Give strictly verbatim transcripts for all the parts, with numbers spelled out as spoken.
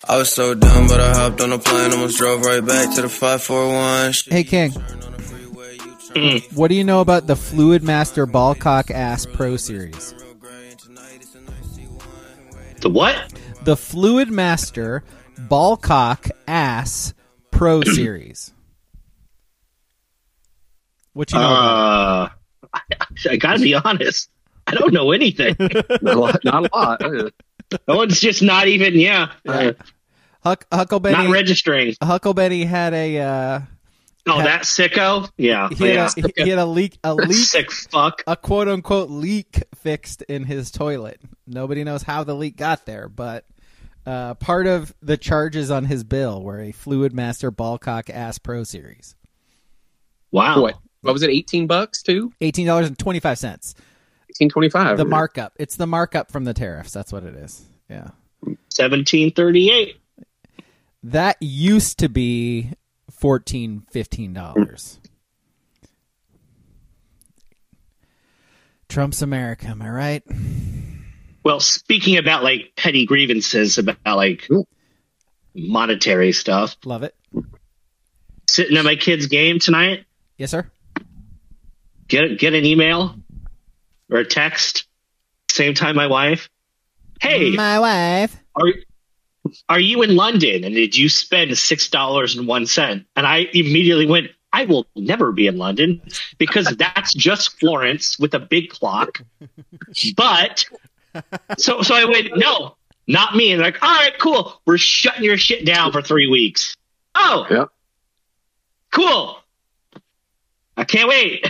I was so dumb, but I hopped on a plane, almost drove right back to the five four one. Hey, King. Mm. What do you know about the Fluid Master Ballcock Ass Pro Series? The what? The Fluid Master Ballcock Ass Pro Series. What you know uh, about? I, I gotta be honest. I don't know anything. not a lot. Not a lot. That one's just not even, yeah. Uh, Huck, Huckleberry, not registering. Huckleberry had a... Uh, oh, had, that sicko? Yeah. He had, yeah. A, he had a leak, a leak, sick fuck. a quote-unquote leak fixed in his toilet. Nobody knows how the leak got there, but uh, part of the charges on his bill were a Fluid Master Ballcock Ass Pro Series. Wow. What, what was it, eighteen bucks too? eighteen dollars and twenty-five cents. eighteen twenty-five. The markup. It's the markup from the tariffs. That's what it is. Yeah. seventeen thirty-eight. That used to be fourteen, fifteen dollars. Trump's America, am I right? Well, speaking about like petty grievances about like Ooh. monetary stuff. Love it. Sitting at my kid's game tonight. Yes, sir. Get get an email or a text. Same time my wife. Hey, my wife. Are are you in London? And did you spend six dollars and one cent? And I immediately went, I will never be in London because that's just Florence with a big clock. But so so I went, no, not me. And they're like, all right, cool. We're shutting your shit down for three weeks. Oh, yeah. Cool. I can't wait.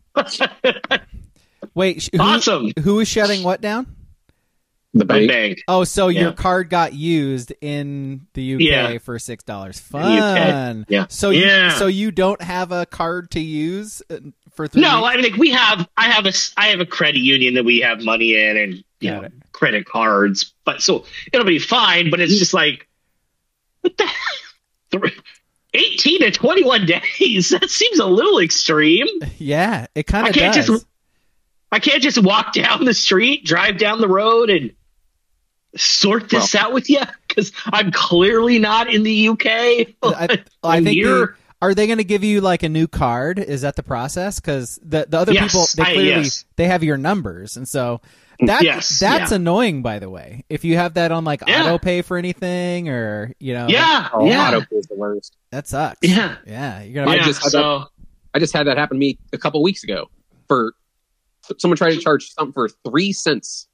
Wait, who, awesome. Who is shutting what down? The bank. bank. Oh, so yeah. your card got used in the U K yeah. for six dollars. Fun. Yeah. So yeah. you so you don't have a card to use for three No, weeks? I mean like we have. I have a. I have a credit union that we have money in, and you got know, it. credit cards. But so it'll be fine. But it's just like what the hell? eighteen to twenty-one days. That seems a little extreme. Yeah, it kind of does. Just, I can't just walk down the street, drive down the road, and sort this well, out with you because I'm clearly not in the U K. I, I think they, are they going to give you like a new card? Is that the process? Because the the other yes, people they clearly I, yes. they have your numbers, and so that yes, that's yeah. annoying. By the way, if you have that on like yeah. auto pay for anything, or you know, yeah, oh, yeah. auto pay is the worst. That sucks. Yeah, yeah. You're gonna. I yeah, just had so that, I just had that happen to me a couple weeks ago. For someone tried to charge something for three cents.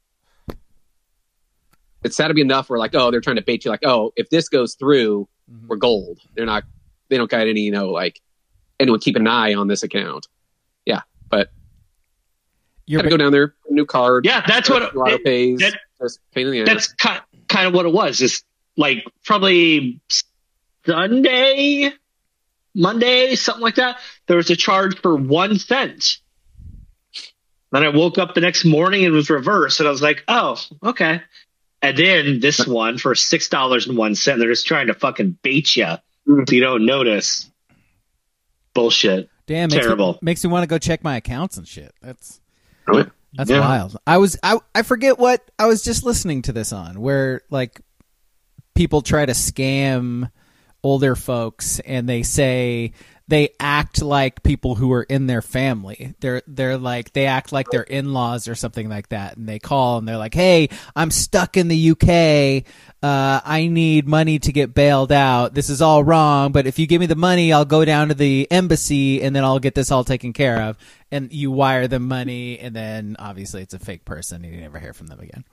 It's sad to be enough where like, oh, they're trying to bait you like, oh, if this goes through, mm-hmm. we're gold. They're not, they don't got any, you know, like anyone keep an eye on this account. Yeah. But you got to go down there, new card. Yeah. That's what auto it, pays. That, just pain in the that's ass. kind, kind of what it was. It's like probably Sunday, Monday, something like that. There was a charge for one cent. Then I woke up the next morning and it was reversed. And I was like, oh, okay. And then this one for six dollars and one cent. They're just trying to fucking bait you mm-hmm. so you don't notice. Bullshit. Damn, terrible. Makes me, makes me want to go check my accounts and shit. That's really? that's yeah. wild. I was I I forget what I was just listening to this on where like people try to scam older folks and they say they act like people who are in their family. They're they're like they act like they're in-laws or something like that, and they call and they're like, "Hey, I'm stuck in the U K. Uh, I need money to get bailed out. This is all wrong, but if you give me the money, I'll go down to the embassy and then I'll get this all taken care of." And you wire them money, and then obviously it's a fake person, and you never hear from them again.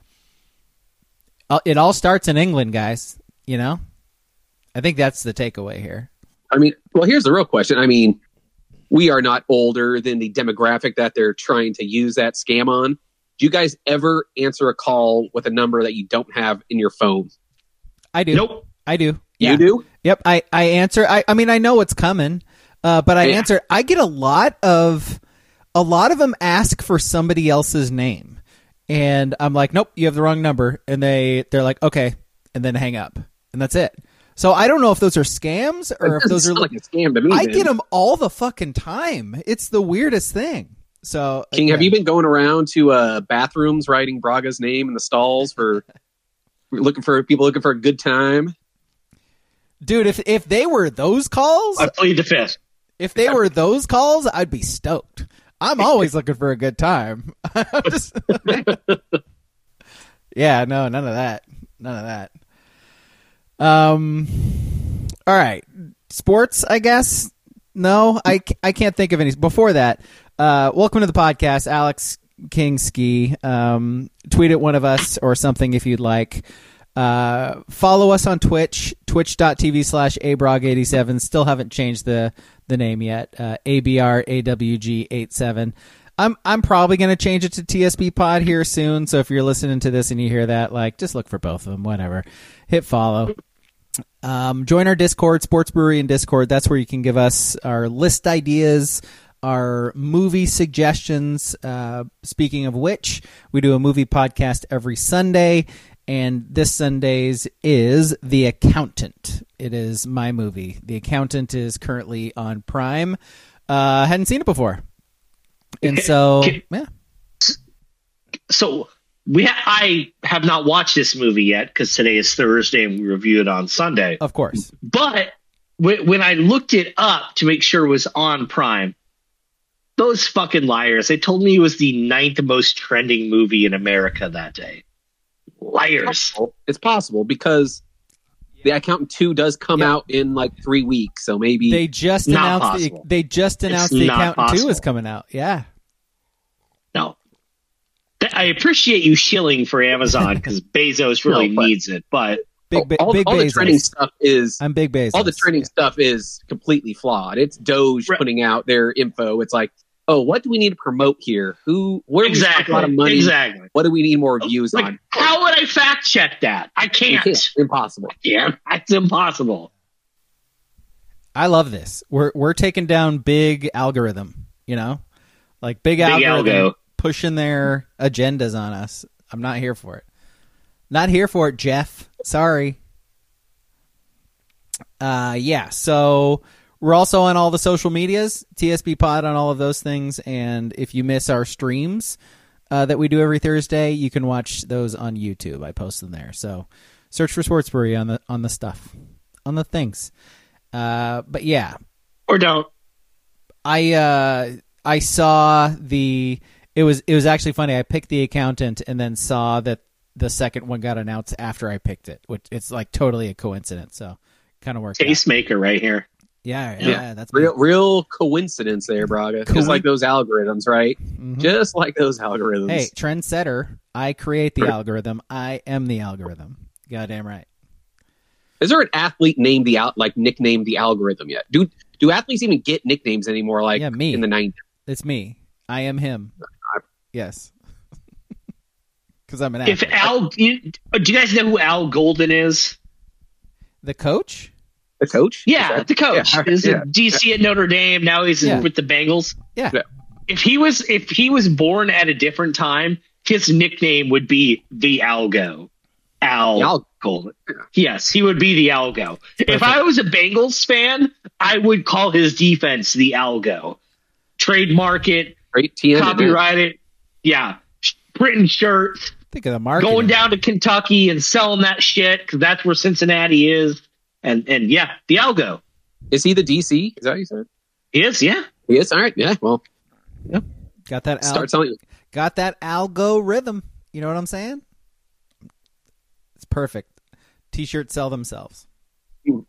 It all starts in England, guys. You know, I think that's the takeaway here. I mean, well, here's the real question. I mean, we are not older than the demographic that they're trying to use that scam on. Do you guys ever answer a call with a number that you don't have in your phone? I do. Nope. I do. Yeah. You do? Yep. I, I answer. I, I mean, I know what's coming, uh, but I yeah. answer. I get a lot of, a lot of them ask for somebody else's name. And I'm like, nope, you have the wrong number. And they, they're like, okay. And then hang up. And that's it. So I don't know if those are scams or if those are like a scam to me. I man. get them all the fucking time. It's the weirdest thing. So King, yeah. have you been going around to uh, bathrooms writing Braga's name in the stalls for We're looking for people looking for a good time. Dude, if if they were those calls, I plead the fifth. if they were those calls, I'd be stoked. I'm always looking for a good time. I'm just... yeah, no, none of that. None of that. Um, all right. Sports, I guess. No, I, I can't think of any. Before that, uh, welcome to the podcast, Alex King Ski. Um, tweet at one of us or something if you'd like. Uh, follow us on Twitch, twitch.tv slash abrog87. Still haven't changed the, the name yet. Uh, A B R A W G eighty-seven. I'm I'm probably going to change it to T S B Pod here soon. So if you're listening to this and you hear that, like, just look for both of them, whatever. Hit follow. Um, join our Discord, Sports Brewery and Discord. That's where you can give us our list ideas, our movie suggestions. Uh, speaking of which, we do a movie podcast every Sunday, and this Sunday's is The Accountant. It is my movie. The Accountant is currently on Prime. Uh, hadn't seen it before. And so, yeah. So we ha- I have not watched this movie yet because today is Thursday and we review it on Sunday. Of course. But w- when I looked it up to make sure it was on Prime, those fucking liars, they told me it was the ninth most trending movie in America that day. Liars. It's possible because The Accountant two does come Yeah. out in like three weeks, so maybe They just Not announced the, possible. they just announced It's The not Accountant two possible. is coming out. Yeah. No. Th- I appreciate you shilling for Amazon because Bezos really No, but- needs it, but Big, ba- all, big all the Bezos. trending stuff is I'm big Bezos. all the trending Yeah. stuff is completely flawed. It's Doge Right. putting out their info. It's like, oh, what do we need to promote here? Who? Where do we spend exactly. a lot of money? Exactly. What do we need more views Like, on? how would I fact check that? I You can't. can't. Impossible. Yeah, that's impossible. I love this. We're we're taking down big algorithm, you know? Like big, Big algorithm algo. pushing their agendas on us. I'm not here for it. Not here for it, Jeff. Sorry. Uh yeah, so we're also on all the social medias, T S B Pod on all of those things, and if you miss our streams uh, that we do every Thursday, you can watch those on YouTube. I post them there. So search for Sportsbury on the on the stuff. On the things. Uh but yeah, Or don't. I uh I saw the it was it was actually funny. I picked The Accountant and then saw that the second one got announced after I picked it, which it's like totally a coincidence. So kind of worked out. Tastemaker right here. Yeah, yeah, Yeah. that's Real, real coincidence there, Braga. Coin- Just like those algorithms, right? Mhm. Just like those algorithms. Hey, trendsetter. I create the algorithm. I am the algorithm. Goddamn right. Is there an athlete named the out like nicknamed the algorithm yet? Do do athletes even get nicknames anymore? Like Yeah, me. in the nineties? It's me. I am him. Yes. Because I'm an If athlete. Al, you, do you guys know who Al Golden is? The coach? The coach? Yeah, Is that- the coach. Yeah, He's yeah. a D C at Notre Dame. Now he's in- Yeah. with the Bengals. Yeah. Yeah. If he was, if he was born at a different time, his nickname would be the Algo. Al The Al- Golden. Yes, he would be the Algo. If I was a Bengals fan, I would call his defense the Algo. Trademark it, Great T N. copyright it. Yeah, printing shirts, Think of the marketing. going down to Kentucky and selling that shit because that's where Cincinnati is. And and yeah, the Algo. Is he the D C? Is that what you said? He is, yeah. He is? All right. Yeah. Well, Got that al- start selling. got that algo rhythm. You know what I'm saying? It's perfect. T-shirts sell themselves. Mm.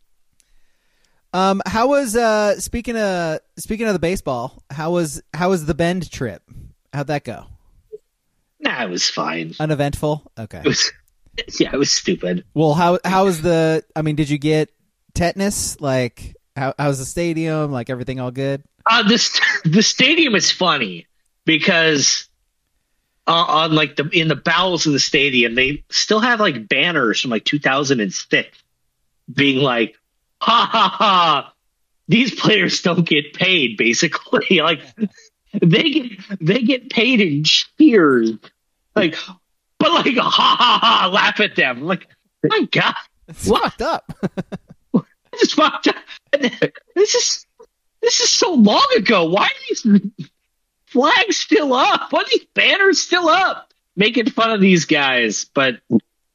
Um, how was uh speaking of speaking of the baseball? How was how was the Bend trip? How'd that go? Nah, it was fine. Uneventful. Okay. It was, yeah, it was stupid. Well, how how was the? I mean, did you get tetanus? Like, how how's the stadium? Like, everything all good? Uh, this the stadium is funny because uh, on like the in the bowels of the stadium, they still have like banners from like two thousand six, being like, "Ha ha ha! These players don't get paid." Basically, like they get they get paid in cheers, like, but like ha ha ha, laugh at them. Like, my God, It's What? fucked up. this is fucked up. This is this is so long ago. Why are these flags still up? Why are these banners still up? Making fun of these guys, but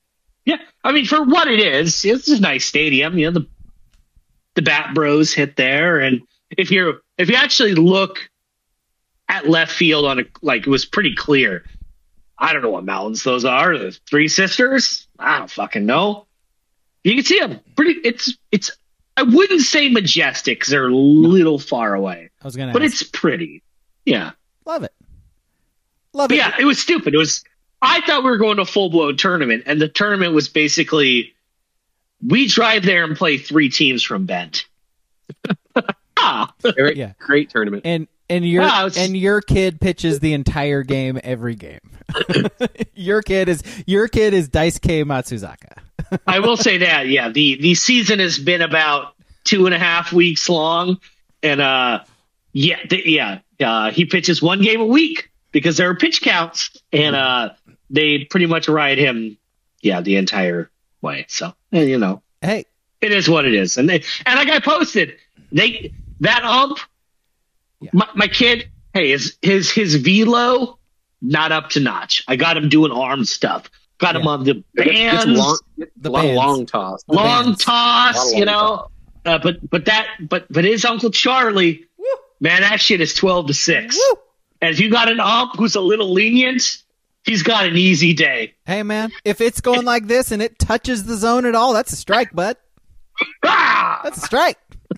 Yeah, I mean, for what it is, it's a nice stadium. You know, the the Bat Bros hit there, and if you're if you actually look at left field on a like, it was pretty clear. I don't know what mountains those are. The Three Sisters? I don't fucking know. You can see them pretty. It's it's. I wouldn't say majestic because they're a little far away. I was gonna, but ask. It's pretty. Yeah, Love it. Love but it. yeah, it was stupid. It was. I thought we were going to a full blown tournament, and the tournament was basically we drive there and play three teams from Bent. ah. Great, Yeah. great tournament. And and your Wow, it's- and your kid pitches the entire game every game. your kid is your kid is Daisuke Matsuzaka. I will say that, yeah, the, the season has been about two and a half weeks long, and uh, yeah, th- yeah, uh, he pitches one game a week because there are pitch counts, and uh, they pretty much ride him, yeah, the entire way. So, eh, you know, Hey, it is what it is, and they and like I posted, they that ump, Yeah. my, my kid, hey, his his his velo not up to notch. I got him doing arm stuff. Got him Yeah. on the Get- get bands, some long, The a lot of bands. long toss. long bands. toss, A lot of you long know. Uh, but but that but but his Uncle Charlie, man, that shit is twelve to six. Woo. And if you got an ump who's a little lenient, he's got an easy day. hey man, if it's going like this and it touches the zone at all, that's a strike, bud. Ah! That's a strike.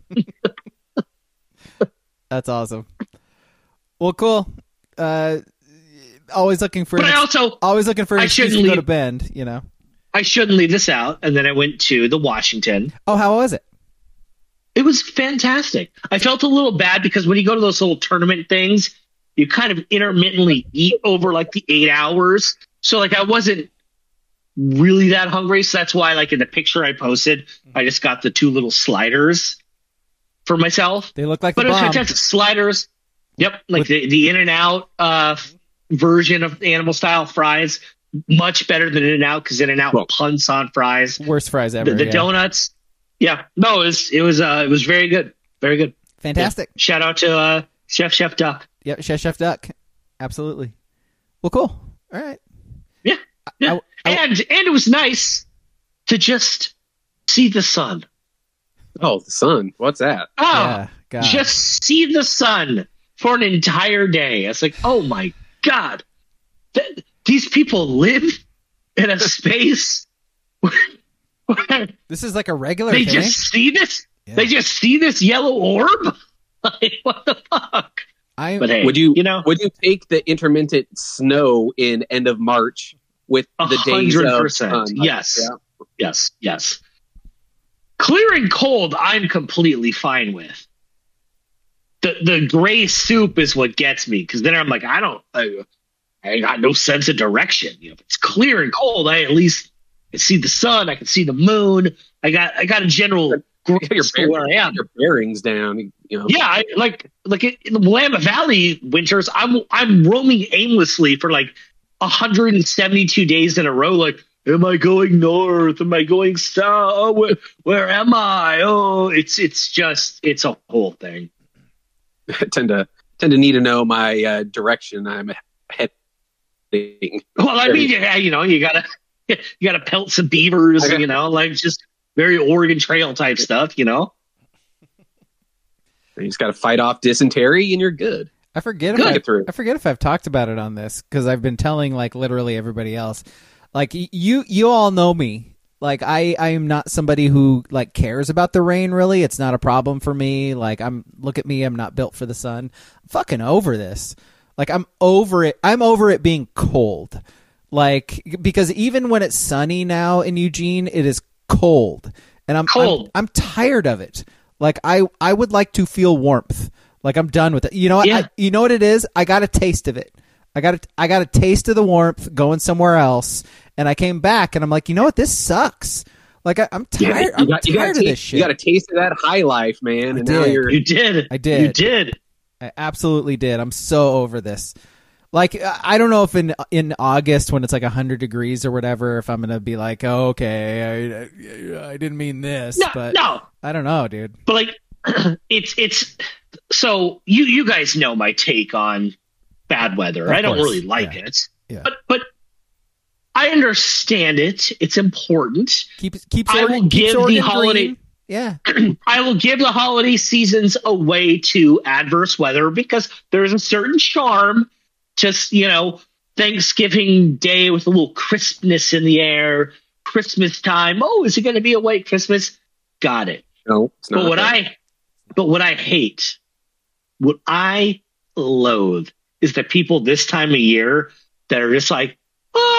That's awesome. Well, cool. Uh, always looking for. But an I ex- also always looking for an I excuse shouldn't to go to leave- Bend. You know. I shouldn't leave this out. And then I went to the Washington. Oh, how was it? It was fantastic. I felt a little bad because when you go to those little tournament things, you kind of intermittently eat over like the eight hours. So like I wasn't really that hungry. So that's why like in the picture I posted, I just got the two little sliders for myself. They look like But the it was bomb. fantastic. Sliders. Yep. Like With- the, the In-N-Out uh, version of animal style fries. Much better than In-N-Out because In-N-Out Well- punts on fries. Worst fries ever. The, the yeah. donuts. Yeah. No, it was, it was, uh, it was very good. Very good. Fantastic. Yeah. Shout out to uh, Chef Chef Duck. Yep, Chef Chef Duck. Absolutely. Well, cool. All right. Yeah. yeah. I- I- and and it was nice to just see the sun. Oh, the sun. What's that? Oh, Yeah. God. just see the sun for an entire day. It's like, oh my God. Th- these people live in a space where, where This is like a regular they thing. just see this. Yeah. They just see this yellow orb. Like, what the fuck? I But hey, Would you, you know, would you take the intermittent snow in end of March with A the days hundred of percent. sun? Yes. Yeah. yes, yes. Clear and cold, I'm completely fine with. The the gray soup is what gets me because then I'm like, I don't, I, I ain't got no sense of direction. You know, if it's clear and cold, I at least can see the sun. I can see the moon. I got I got a general You got your, grasp of where I am. your bearings down. You know. Yeah, I, like like in the Willamette Valley winters, I'm I'm roaming aimlessly for like one hundred seventy-two days in a row. Like, am I going north? Am I going south? Oh, where, where am I? Oh, it's it's just it's a whole thing. I tend to tend to need to know my uh, direction. I'm heading. Well, I mean, yeah, you know, you gotta you gotta pelt some beavers, Okay. you know, like just very Oregon Trail type stuff, you know. You just got to fight off dysentery, and you're good. I forget if Good. I, Get through. I forget if I've talked about it on this because I've been telling like literally everybody else. Like y- you, you all know me. Like I, I am not somebody who like cares about the rain. Really, it's not a problem for me. Like I'm, look at me. I'm not built for the sun. I'm fucking over this. Like I'm over it. I'm over it being cold. Like because even when it's sunny now in Eugene, it is cold, and I'm Cold. I'm, I'm tired of it. Like I, I would like to feel warmth. Like I'm done with it. You know what? Yeah. I, you know what it is? I got a taste of it. I got a, I got a taste of the warmth going somewhere else, and I came back and I'm like, you know what? This sucks. Like I, I'm Yeah, tired. I'm you got, you got tired a of taste, this shit. You got a taste of that high life, man, I and now did. you're You did. I did. You did. I absolutely did. I'm so over this. Like I I don't know if in in August when it's like one hundred degrees or whatever, if I'm gonna be like, oh, okay, I, I, I didn't mean this, No, but no. I don't know, dude. But like, it's it's so you you guys know my take on bad weather. Of I don't course, really like yeah. it, Yeah. but but I understand it. It's important. Keeps keeps I Oregon, will keeps give the Oregon holiday- green. Yeah. I will give the holiday seasons away to adverse weather because there's a certain charm. Just, you know, Thanksgiving Day with a little crispness in the air, Christmas time. Oh, is it going to be a white Christmas? Got it. No, it's not. But what I, but what I hate, what I loathe, is the people this time of year that are just like, oh,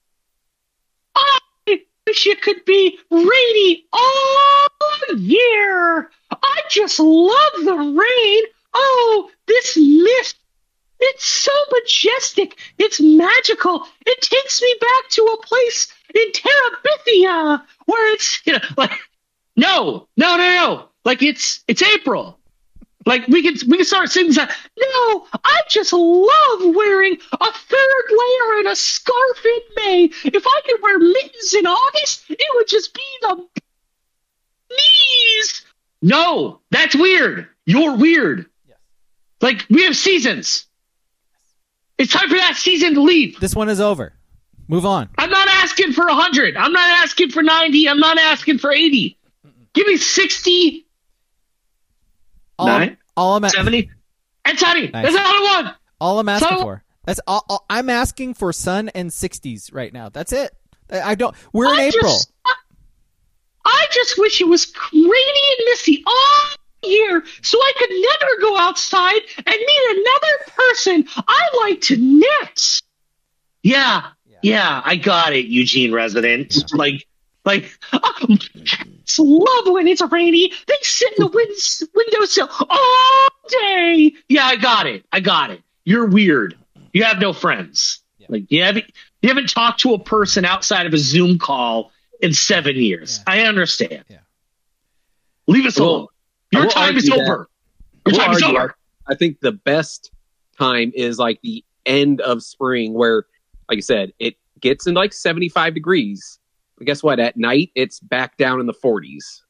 I wish it could be rainy all year. I just love the rain. Oh, this mist. It's so majestic. It's magical. It takes me back to a place in Terabithia where it's, you know, like, no, no, no, no. Like it's, it's April. Like we can, we can start singing that. No, I just love wearing a third layer and a scarf in May. If I could wear mittens in August, it would just be the knees. No, that's weird. You're weird. Yes. Like we have seasons. It's time for that season to leave. This one is over. Move on. I'm not asking for one hundred. I'm not asking for ninety. I'm not asking for eighty. Give me sixty, All, Nine? all I'm a- seventy, and Tony. Nice. That's all I want. all I'm asking So- for. That's all, all. I'm asking for sun and sixties right now. That's it. I I don't. We're in I April. Just, I, I just wish it was rainy and misty all year so I could never go outside and meet another person I like to net. Yeah, Yeah. yeah, I got it, Eugene resident. Like, like, oh, it's love when it's rainy. They sit in the win- windowsill all day. Yeah, I got it. I got it. You're weird. You have no friends. Yeah. Like you haven't you haven't talked to a person outside of a Zoom call in seven years. Yeah. I understand. Yeah. Leave us I will- alone. I Your will time is argue that- over. I Your will time is argue over. I think the best time is like the end of spring where, like I said, it gets in like seventy-five degrees. But guess what? At night, it's back down in the forties.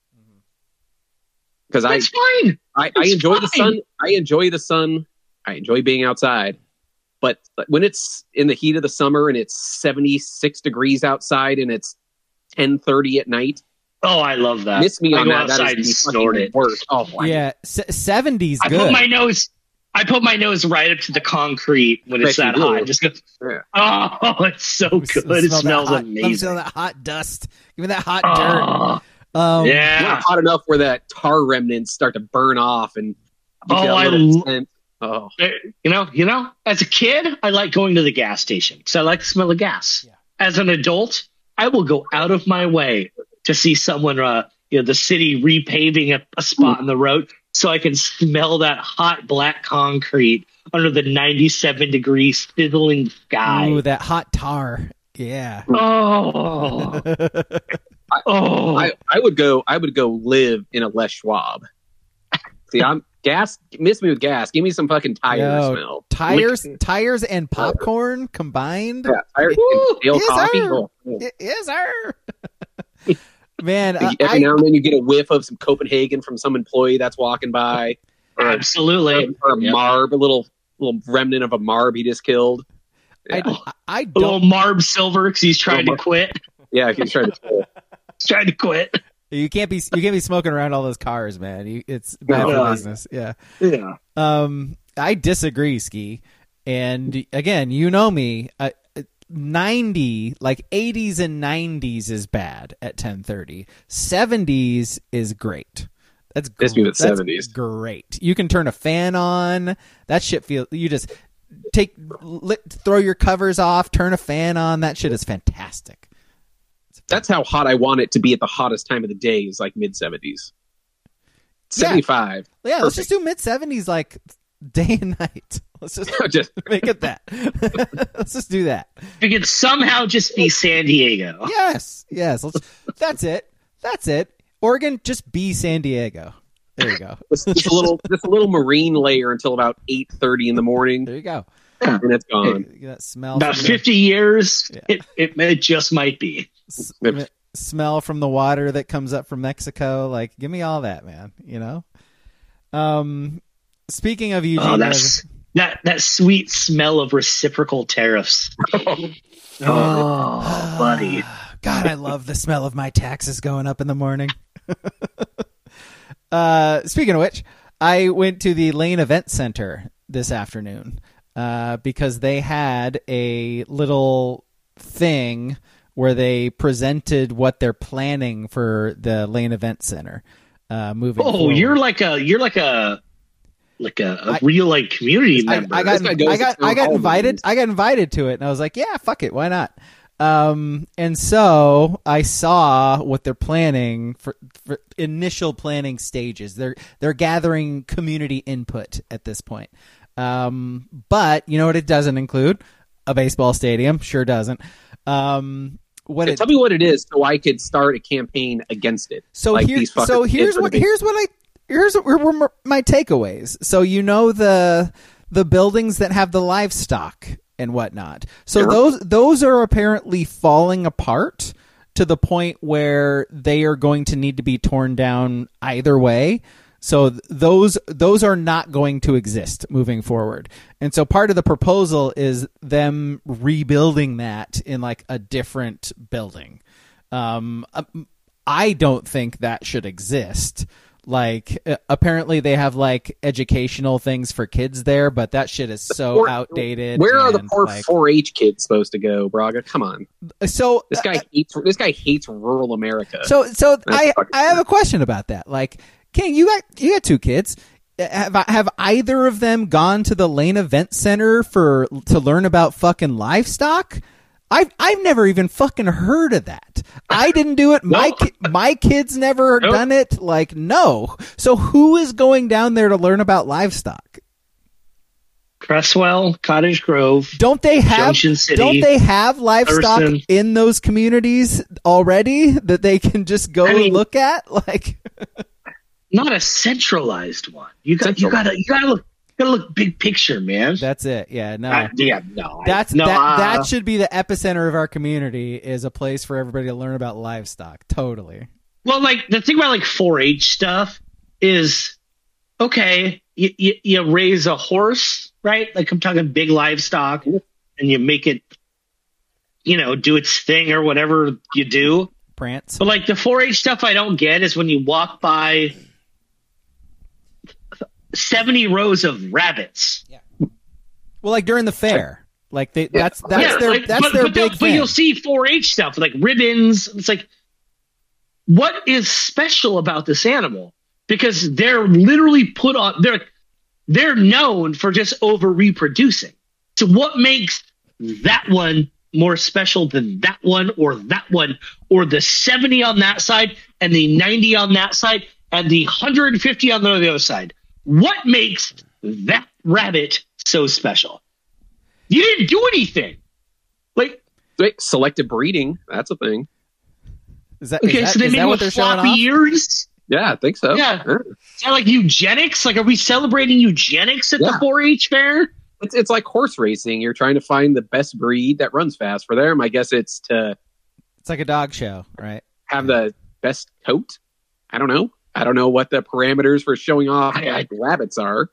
Because I, That's fine. I, I It's enjoy the fine. sun. I enjoy the sun. I enjoy being outside. But when it's in the heat of the summer and it's seventy-six degrees outside and it's ten thirty at night, Oh, I love that. miss me I on go that. That outside is and the snort fucking it. worst. Oh, I- Yeah. Se- seventies I good. put my nose. I put my nose right up to the concrete when it's Bet that you hot. do. Just go, Yeah. oh, it's so good. Smell It that smells hot- Let me amazing. smell that hot dust. Give me that hot dirt. Oh, Um, yeah. Not hot enough where that tar remnants start to burn off and give Oh, you a I little lo- scent. Oh, You know, you know, as a kid, I like going to the gas station because I like the smell of gas. Yeah. As an adult, I will go out of my way to see someone, uh, you know, the city repaving a, a spot on the road so I can smell that hot black concrete under the ninety-seven degree sizzling sky. Ooh, that hot tar. Yeah. Oh, oh, I, I would go. I would go live in a Les Schwab. See, I'm gas. Miss me with gas. Give me some fucking tire Yo, smell. Tires, tires, and popcorn combined. Yeah, tire, Woo! stale Yes, coffee. sir. Oh, Y- Yes, sir. Man, uh, Every I, now and then you get a whiff of some Copenhagen from some employee that's walking by, or, a- absolutely. or a Yeah. marb, a little little remnant of a marb he just killed. Yeah, I, I, I A little don't. Marb Silver because he's trying to Little quit. yeah he's trying to. He's trying to quit. You can't be. You can't be smoking around all those cars, man. You, it's bad No. for business. Yeah. Yeah. Um, I disagree, Ski. And again, you know me. Uh, ninety, like eighties and nineties is bad at ten thirty. seventies is great. That's Miss me gr- with that's seventies. great. You can turn a fan on. That shit feel. You just take, lit, throw your covers off, turn a fan on. That shit is fantastic. That's how hot I want it to be at the hottest time of the day. Is like mid seventies. seventy-five. Yeah, let's Perfect. just do mid seventies, like day and night. Let's just Just make it that. Let's just do that. If it could somehow just be San Diego. Yes, yes. Let's, that's it. That's it. Oregon, just be San Diego. There you go. just, just a little, just a little marine layer until about eight thirty in the morning, There you go. and it's gone. You get that smell. About from the- fifty years, Yeah. it, it, it just might be. s- m- smell from the water that comes up from Mexico. Like, give me all that, man. You know. Um, speaking of Eugene, Oh, that's that that sweet smell of reciprocal tariffs. Oh, buddy. God, I love the smell of my taxes going up in the morning. uh, speaking of which, I went to the Lane Event Center this afternoon uh, because they had a little thing where they presented what they're planning for the Lane Event Center uh, moving Oh, forward. you're like a you're like a like a, a I- real like community I, member. I got This guy goes I got to I got all invited meetings. I got invited to it, and I was like, yeah, fuck it, why not? Um, and so I saw what they're planning for, for initial planning stages. They're they're gathering community input at this point. Um, but you know what it doesn't include? A baseball stadium. Sure doesn't. Um, what Yeah, it, tell me what it is, so I could start a campaign against it. so Like here, these fuckers so did here's for what the here's what I here's what were were my takeaways. So you know the the buildings that have the livestock and whatnot. So Sure. those those are apparently falling apart to the point where they are going to need to be torn down either way. So th- those those are not going to exist moving forward. And so part of the proposal is them rebuilding that in like a different building. Um, um, I don't think that should exist. Like uh, apparently they have like educational things for kids there, but that shit is so Poor- outdated. Where are the and, poor like- four H kids supposed to go, Braga? Come on, So this guy hates this guy hates rural America. So, so I, fucking I have a question about that. Like, King, you got you got two kids. Have have either of them gone to the Lane Event Center for to learn about fucking livestock? I've I've never even fucking heard of that. I didn't do it. My No. ki- my kids never Nope. done it. Like, no. So who is going down there to learn about livestock? Cresswell, Cottage Grove. Don't they have Junction City, don't they have livestock Thurston. in those communities already that they can just go I mean- look at? Like, Not a centralized one. You got you Central. gotta you gotta look you gotta look big picture, man. that's it. Yeah, no. Uh, yeah, no. I- That's no, that. uh, that should be the epicenter of our community. Is a place for everybody to learn about livestock. Totally. Well, like the thing about like four H stuff is, okay, you, you, you raise a horse, right? Like I'm talking big livestock, and you make it, you know, do its thing or whatever you do. Prance. But like the four H stuff, I don't get is when you walk by seventy rows of rabbits. Well, like during the fair, like they. That's that's Yeah, their like, that's but, their but, big but thing. you'll see four H stuff like ribbons. It's like, what is special about this animal? Because they're literally put on. They're they're known for just over reproducing. So what makes that one more special than that one, or that one, or the seventy on that side and the ninety on that side and the one hundred fifty on the other side? What makes that rabbit so special? You didn't do anything. Like, Wait, selective breeding, that's a thing. Is that, is okay, that- so they is made that it what with they're showing floppy off? ears. Yeah, I think so. Yeah. Is that like eugenics? Like, are we celebrating eugenics at Yeah. the four H fair? It's it's like horse racing. You're trying to find the best breed that runs fast. For them, I guess it's to It's like a dog show, right? have the best coat. I don't know. I don't know what the parameters for showing off I- I- like rabbits are.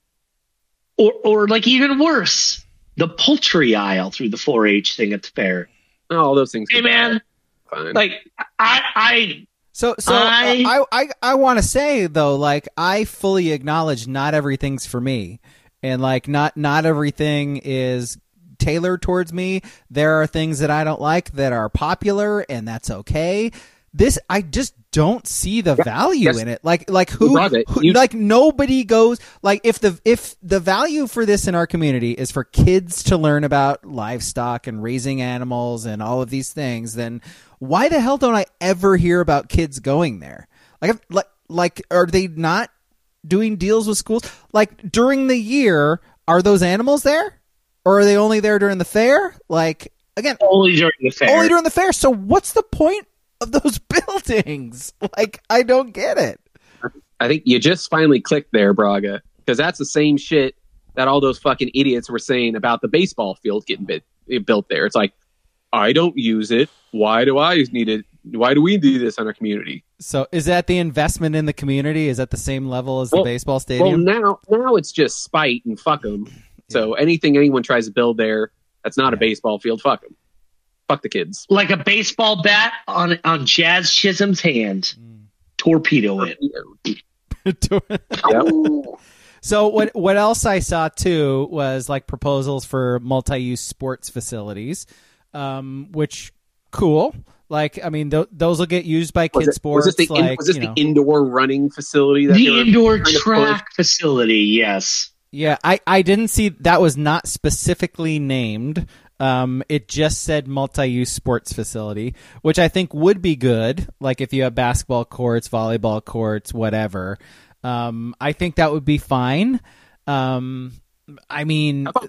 Or, or like even worse, the poultry aisle through the four H thing at the fair. Oh, all those things. Hey, can be man. fine. Like, I, I, So, so I- I, I, I want to say though, like I fully acknowledge not everything's for me, and like not, not everything is tailored towards me. There are things that I don't like that are popular, and that's okay. This, I just don't see the value yes. in it. Like, like who, brought it. who You- like nobody goes, like if the, if the value for this in our community is for kids to learn about livestock and raising animals and all of these things, then why the hell don't I ever hear about kids going there? Like, like, like, are they not doing deals with schools? Like during the year, are those animals there, or are they only there during the fair? Like again, only during the fair. only during the fair. So what's the point of those buildings? Like, I don't get it. I think you just finally clicked there, Braga, because that's the same shit that all those fucking idiots were saying about the baseball field getting bit, built there. It's like, I don't use it. Why do I need it? Why do we do this in our community? So is that the investment in the community? Is that the same level as the Well- baseball Well, stadium? now now it's just spite and fuck them. So anything anyone tries to build there that's not Yeah. a baseball field, fuck them. Fuck the kids. Like a baseball bat on on Jazz Chisholm's hand. Mm. Torpedo it. Yep. So what what else I saw too was like proposals for multi-use sports facilities, um, which cool. Like I mean, th- those will get used by Was kid it- sports. Was this the, in- like was this you the know. indoor running facility? That they The were indoor trying to push? track facility, yes. Yeah, I, I didn't see that was not specifically named. Um, it just said multi-use sports facility, which I think would be good. Like if you have basketball courts, volleyball courts, whatever. Um, I think that would be fine. Um, I mean, How about-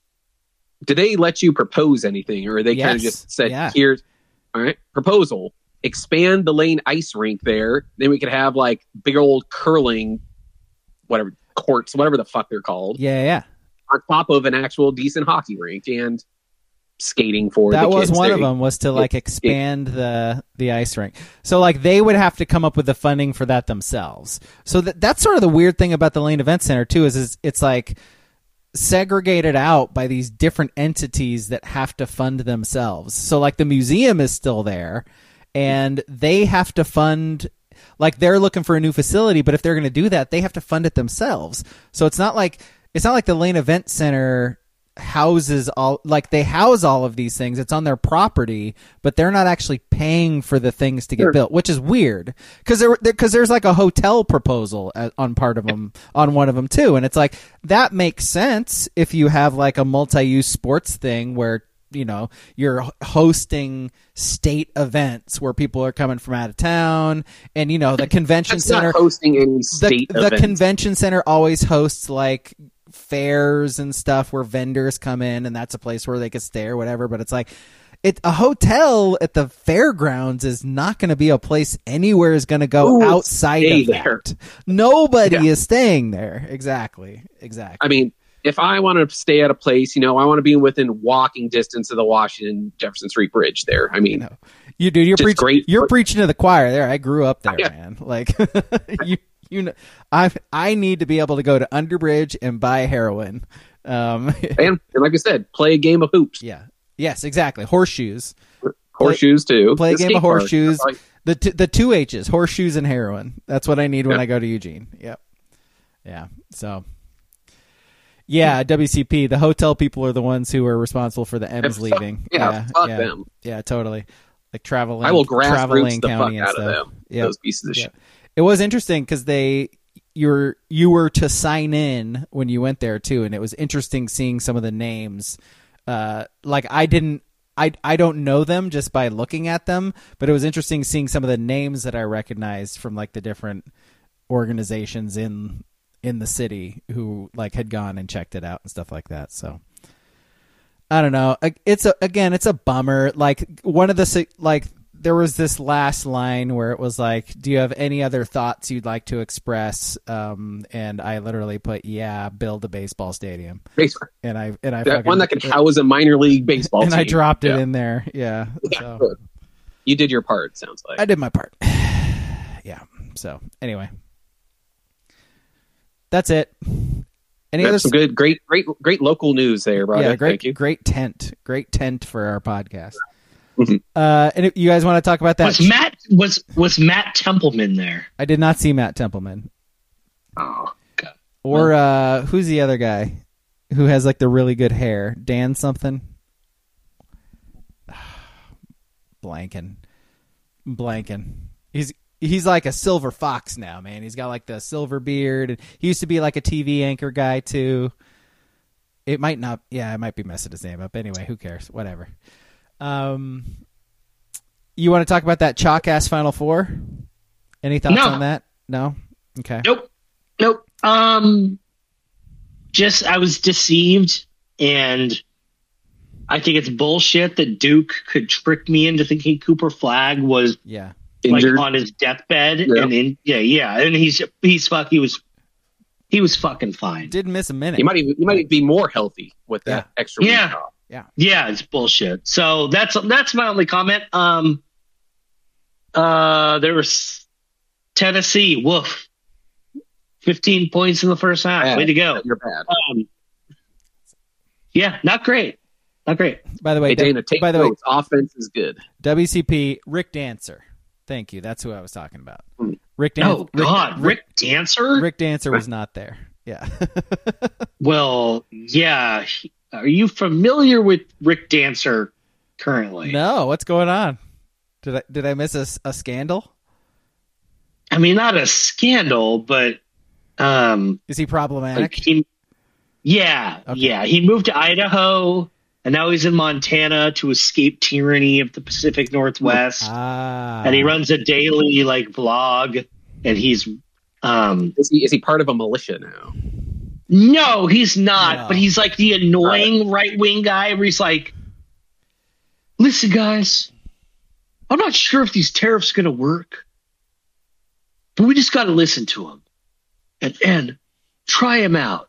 Did they let you propose anything, or they kind of Yes, just said, yeah. "Here's all right, proposal: expand the lane ice rink there. Then we could have like big old curling, whatever courts, whatever the fuck they're called, yeah, yeah. on top of an actual decent hockey rink and skating for That the was kids." one There of you- them was to like expand the the ice rink. So like they would have to come up with the funding for that themselves. So that that's sort of the weird thing about the Lane Event Center too is, is it's like segregated out by these different entities that have to fund themselves. So like the museum is still there and they have to fund like they're looking for a new facility, but if they're going to do that, they have to fund it themselves. So it's not like it's not like the Lane Event Center houses all like they house all of these things. It's on their property, but they're not actually paying for the things to get Sure. built, which is weird because there because there's like a hotel proposal at, on part of them on one of them too, and it's like that makes sense if you have like a multi-use sports thing where you know you're hosting state events where people are coming from out of town, and you know the convention That's center not hosting any the, state the events. convention center always hosts like fairs and stuff where vendors come in and that's a place where they could stay or whatever, but it's like it a hotel at the fairgrounds is not going to be a place anywhere is going to go Who would outside stay of there? that. Nobody Yeah. is staying there. Exactly. Exactly. I mean, if I want to stay at a place, you know, I want to be within walking distance of the Washington Jefferson Street Bridge there. I mean, know. You dude, you're Just preaching. great. You're preaching to the choir there. I grew up there, Yeah. man. Like you, you know, I I need to be able to go to Underbridge and buy heroin. Um, and, and like I said, play a game of hoops. yeah. Yes, exactly. Horseshoes. Horseshoes too. Play a The game skate of park. horseshoes. That's all you- The t- the two H's, horseshoes and heroin. That's what I need when Yeah. I go to Eugene. Yep. Yeah. So. Yeah, W C P. The hotel people are the ones who are responsible for the M's fuck- leaving. yeah, yeah, fuck yeah, them. Yeah, totally. Like traveling. I will traveling grassroots the fuck county and out of stuff. them. Yep. Those pieces of Yeah. shit. It was interesting because they you're you were to sign in when you went there too, and it was interesting seeing some of the names. Uh, like I didn't, I I don't know them just by looking at them, but it was interesting seeing some of the names that I recognized from like the different organizations in in the city who like had gone and checked it out and stuff like that. So. I don't know. It's a again, it's a bummer. Like one of the like there was this last line where it was like, "Do you have any other thoughts you'd like to express?" Um, and I literally put, "Yeah, build a baseball stadium." Baseball. And I and I That fucking, one that could house a minor league baseball and team. I dropped it Yeah. in there. Yeah. Yeah, So good. You did your part. Sounds like. I did my part. Yeah. So anyway, that's it. Any other That's some good, great, great, great local news there, brother. yeah, great, Thank you. great tent, great tent for our podcast. Mhm. Uh, and if you guys want to talk about that? Was Matt was was Matt Templeman there? I did not see Matt Templeman, Oh, God. or uh, who's the other guy who has like the really good hair? Dan something. Blanking, blanking. He's he's like a silver fox now, man. He's got like the silver beard, and he used to be like a T V anchor guy too. It might not. Yeah, I might be messing his name up. Anyway, who cares? Whatever. Um, you want to talk about that chalk ass Final Four? Any thoughts No. on that? No. Okay. Nope. Nope. Um, just I was deceived, and I think it's bullshit that Duke could trick me into thinking Cooper Flagg was Yeah. Injured. like on his deathbed, Yeah. and in yeah, yeah, and he's he's fuck he was he was fucking fine. Didn't miss a minute. You might even you might be more healthy with that Yeah. extra week Yeah. off. Yeah, it's bullshit. So that's that's my only comment. Um, uh, there was Tennessee. Woof. Fifteen points in the first half. Bad. Way to go. You're bad. Um, Yeah, not great. Not great. By the way, Hey, Dana, take by the way, notes. Offense is good. W C P Rick Dancer. Thank you. That's who I was talking about. Rick Dan- Oh God, Rick, Rick Dancer. Rick Dancer was not there. Yeah. Well, yeah. He- Are you familiar with Rick Dancer currently? No, what's going on? Did I did I miss a, a scandal? I mean, not a scandal, but um, Is he problematic? like he, yeah, Okay. yeah. He moved to Idaho, and now he's in Montana to escape tyranny of the Pacific Northwest. ah. And he runs a daily like vlog, and he's um, Is he is he part of a militia now? no, he's not. No. But he's like the annoying right wing guy where he's like, "Listen, guys, I'm not sure if these tariffs are going to work, but we just got to listen to them and and try them out."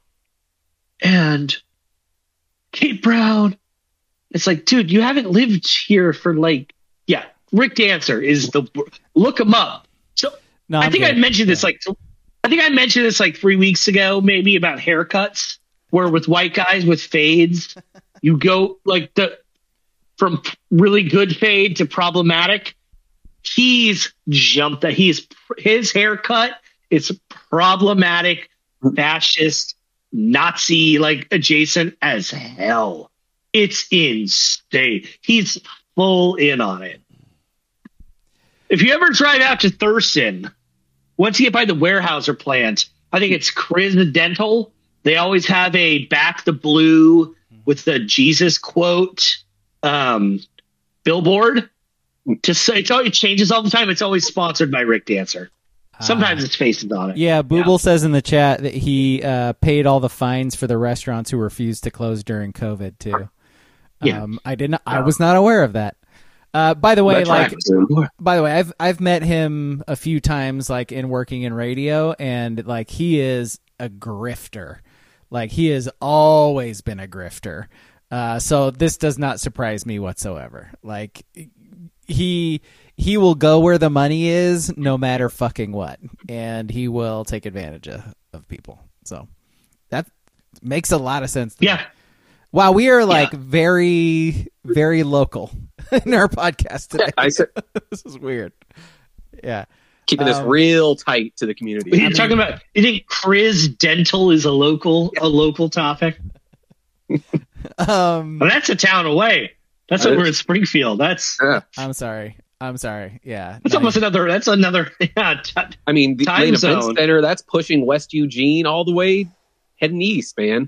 And Kate Brown, it's like, dude, you haven't lived here for like, yeah. Rick Dancer is the look him up. So No, I I'm think I good. mentioned this Yeah. like I think I mentioned this like three weeks ago, maybe about haircuts, where with white guys with fades, you go like the from really good fade to problematic. He's jumped that he's his haircut is problematic, fascist, Nazi like adjacent as hell. It's insane. He's full in on it. If you ever drive out to Thurston, once you get by the Weyerhaeuser plant, I think it's Chris Dental. They always have a back the blue with the Jesus quote um, billboard. To say it's always, it changes all the time. It's always sponsored by Rick Dancer. Sometimes Ah. it's faces on it. Yeah, Booble says in the chat that he uh, paid all the fines for the restaurants who refused to close during COVID too. Yeah. Um, I didn't. I was not aware of that. Uh, by the way, That's like, right. by the way, I've I've met him a few times, like in working in radio, and like he is a grifter. Like he has always been a grifter. Uh, so this does not surprise me whatsoever. Like he he will go where the money is, no matter fucking what, and he will take advantage of, of people. So that makes a lot of sense to me. Yeah. Wow, we are like Yeah. very, very local in our podcast today. I said, This is weird. Yeah. keeping this Um, real tight to the community. You're talking about, you think Chris Dental is a local a local topic? Um, Well, that's a town away. That's That over is. in Springfield. That's Yeah. I'm sorry. I'm sorry. Yeah. that's Nice. almost another. That's another. Yeah, t- I mean, the Time Lane Event zone. Center, that's pushing West Eugene all the way heading east, man.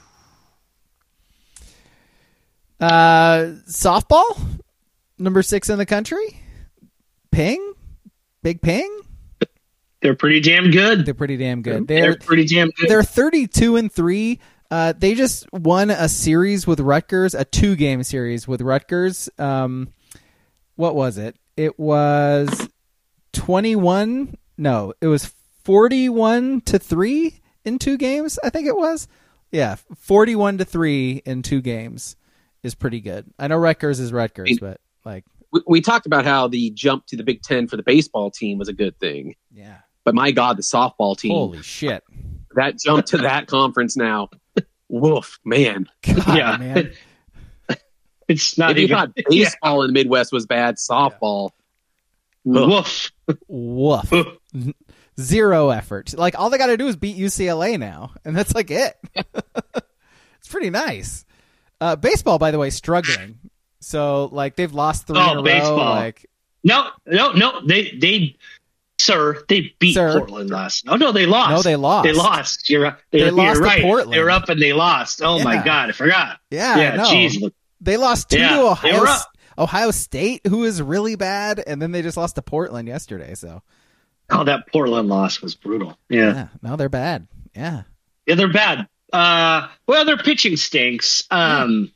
Uh, softball, number six in the country. Ping, big ping. they're pretty damn good. They're pretty damn good. They're They're pretty damn good. they're thirty-two and three. Uh, they just won a series with Rutgers, a two-game series with Rutgers. Um, what was it? It was twenty-one. No, it was forty-one to three in two games. I think it was. Yeah, forty-one to three in two games is pretty good. I know Rutgers is Rutgers, but like, We, we talked about how the jump to the Big Ten for the baseball team was a good thing. yeah. But my God, the softball team, Holy shit! that jump to that conference now, woof, man. God, Yeah. man. It's not If you even. thought baseball in the Midwest was bad, softball, Yeah. Woof. Woof. Zero effort. Like all they got to do is beat U C L A now, and that's like it. It's pretty nice. Uh, baseball, by the way, struggling. So like they've lost three Oh, in a row. baseball. Like No, no, no. They, they, sir, they beat Sir. Portland last. Oh no, they lost. No, they lost. They lost. You're, right. They you're, lost you're to right. Portland. They were up and they lost. Oh my Yeah. God, I forgot. yeah, Yeah, no. jeez. They lost two Yeah, to they Ohio were up. Ohio State, who is really bad, and then they just lost to Portland yesterday. So Oh, that Portland loss was brutal. Yeah, yeah, no, they're bad. Yeah. yeah, they're bad. Uh, well, their pitching stinks. Um,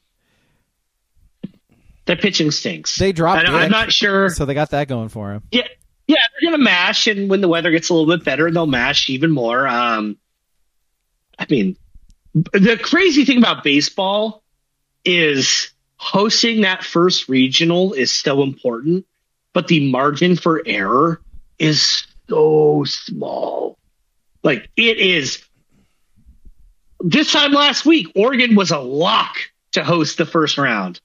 their pitching stinks. They dropped And I'm Dick, not sure. So they got that going for them. Yeah, yeah, they're gonna mash, and when the weather gets a little bit better, they'll mash even more. Um, I mean, the crazy thing about baseball is hosting that first regional is so important, but the margin for error is so small. Like it is. This time last week, Oregon was a lock to host the first round.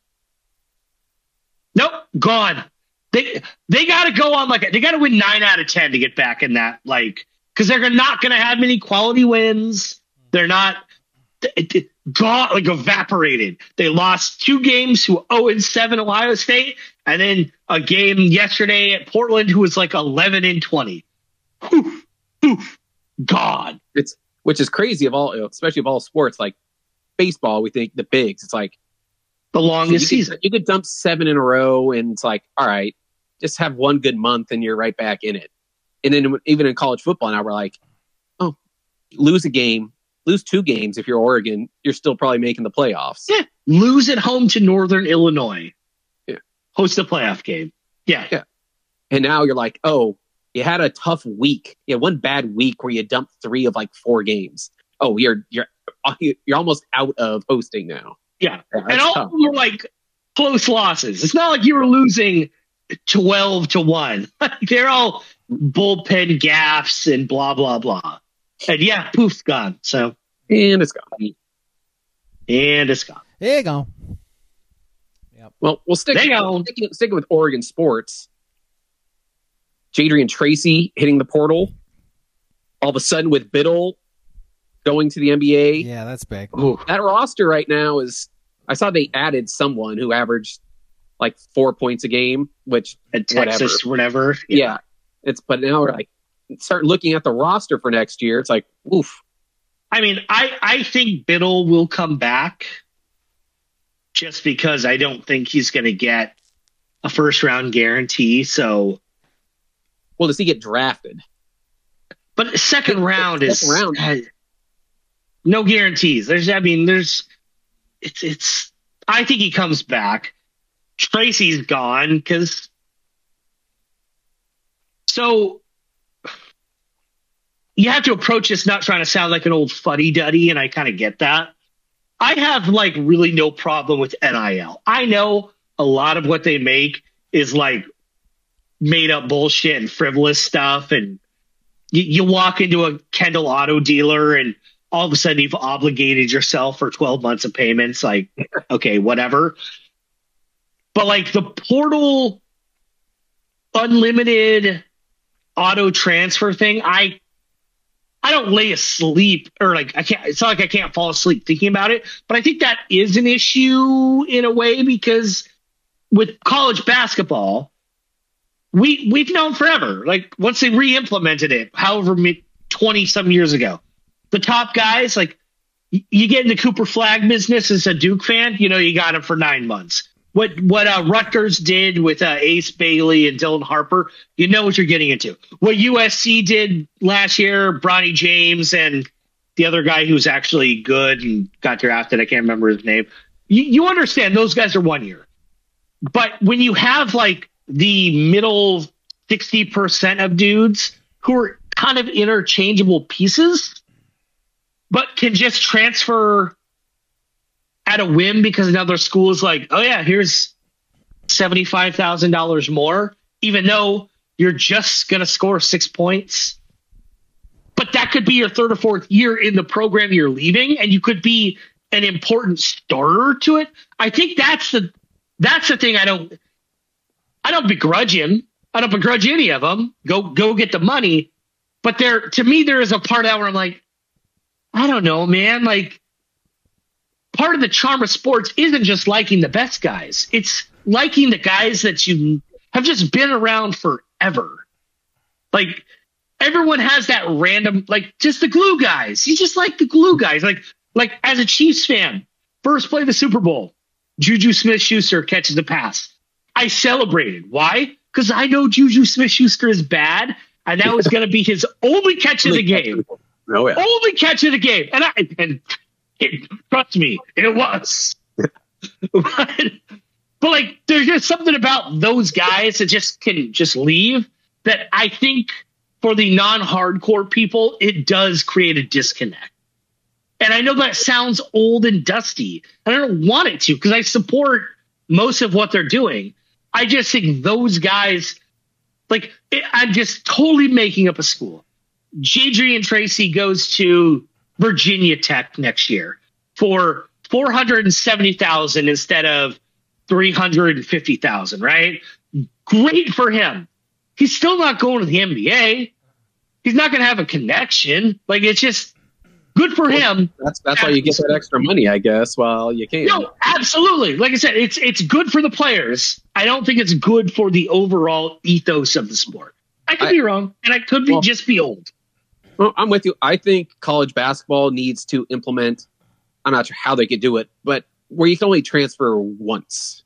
Nope, gone. They they got to go on like a, they got to win nine out of ten to get back in that, like, because they're not going to have many quality wins. They're not it, it, gone, like evaporated. They lost two games to oh and seven Ohio State, and then a game yesterday at Portland, who was like eleven and twenty. Oof, oof, God, It's which is crazy of all, especially of all sports. Like baseball, we think the bigs. It's like the longest so you season. Could, you could dump seven in a row, and it's like, all right, just have one good month, and you're right back in it. And then even in college football now, we're like, oh, lose a game, lose two games. If you're Oregon, you're still probably making the playoffs. Yeah, lose at home to Northern Illinois. Yeah, host a playoff game. Yeah, yeah. And now you're like, oh, you had a tough week. Yeah, one bad week where you dumped three of like four games. Oh, you're you're you're almost out of hosting now. Yeah, yeah and all of them were like close losses. It's not like you were losing twelve to one. They're all bullpen gaffes and blah blah blah. And yeah, poof's gone. So and it's gone. And it's gone. There you go. Yep. Well, we'll stick sticking, sticking with Oregon sports. Jadrian Tracy hitting the portal. All of a sudden with Biddle going to the N B A. Yeah, that's big. Ooh, that roster right now is, I saw they added someone who averaged like four points a game, which at Texas, whatever. whatever. Yeah. yeah. It's, but now we're like, start looking at the roster for next year. It's like, oof. I mean, I, I think Biddle will come back just because I don't think he's going to get a first round guarantee. So, well, does he get drafted? But second round is second round. Uh, no guarantees. There's, I mean, there's, it's, it's, I think he comes back. Tracy's gone because, so you have to approach this not trying to sound like an old fuddy-duddy, and I kind of get that. I have like really no problem with N I L. I know a lot of what they make is like made up bullshit and frivolous stuff, and you, you walk into a Kendall auto dealer and all of a sudden you've obligated yourself for twelve months of payments. Like, okay, whatever. But like the portal unlimited auto transfer thing, I I don't lay asleep or like I can't. It's not like I can't fall asleep thinking about it. But I think that is an issue in a way because with college basketball, we we've known forever. Like once they re-implemented it, however twenty some years ago, the top guys, like you get in the Cooper Flag business as a Duke fan, you know you got him for nine months. What what uh, Rutgers did with uh, Ace Bailey and Dylan Harper, you know what you're getting into. What U S C did last year, Bronny James and the other guy who's actually good and got drafted, I can't remember his name. You, you understand those guys are one year. But when you have like the middle sixty percent of dudes who are kind of interchangeable pieces, but can just transfer at a whim because another school is like, oh yeah, here's seventy-five thousand dollars more, even though you're just going to score six points. But that could be your third or fourth year in the program you're leaving, and you could be an important starter to it. I think that's the that's the thing I don't I don't begrudge him. I don't begrudge any of them. Go go get the money. But there, to me, there is a part of that where I'm like, I don't know, man, like, part of the charm of sports isn't just liking the best guys. It's liking the guys that you have just been around forever. Like everyone has that random, like just the glue guys. You just like the glue guys. Like, like as a Chiefs fan, first play of the Super Bowl, Juju Smith-Schuster catches the pass. I celebrated. Why? Because I know Juju Smith-Schuster is bad, and that was going to be his only catch of the game. Oh, yeah. Only catch of the game. And I, and It, trust me, it was. but, but like, there's just something about those guys that just can just leave that I think for the non-hardcore people, it does create a disconnect. And I know that sounds old and dusty, and I don't want it to because I support most of what they're doing. I just think those guys, like, it, I'm just totally making up a school. Jadrian Tracy goes to Virginia Tech next year for four hundred seventy thousand instead of three hundred fifty thousand, right? Great for him. He's still not going to the N B A. He's not going to have a connection. Like, it's just good for him. That's that's why you get that extra money, I guess, while you can. No, absolutely. Like I said, it's it's good for the players. I don't think it's good for the overall ethos of the sport. I could I, be wrong, and I could be well, just be old. Well, I'm with you. I think college basketball needs to implement, I'm not sure how they could do it, but where you can only transfer once.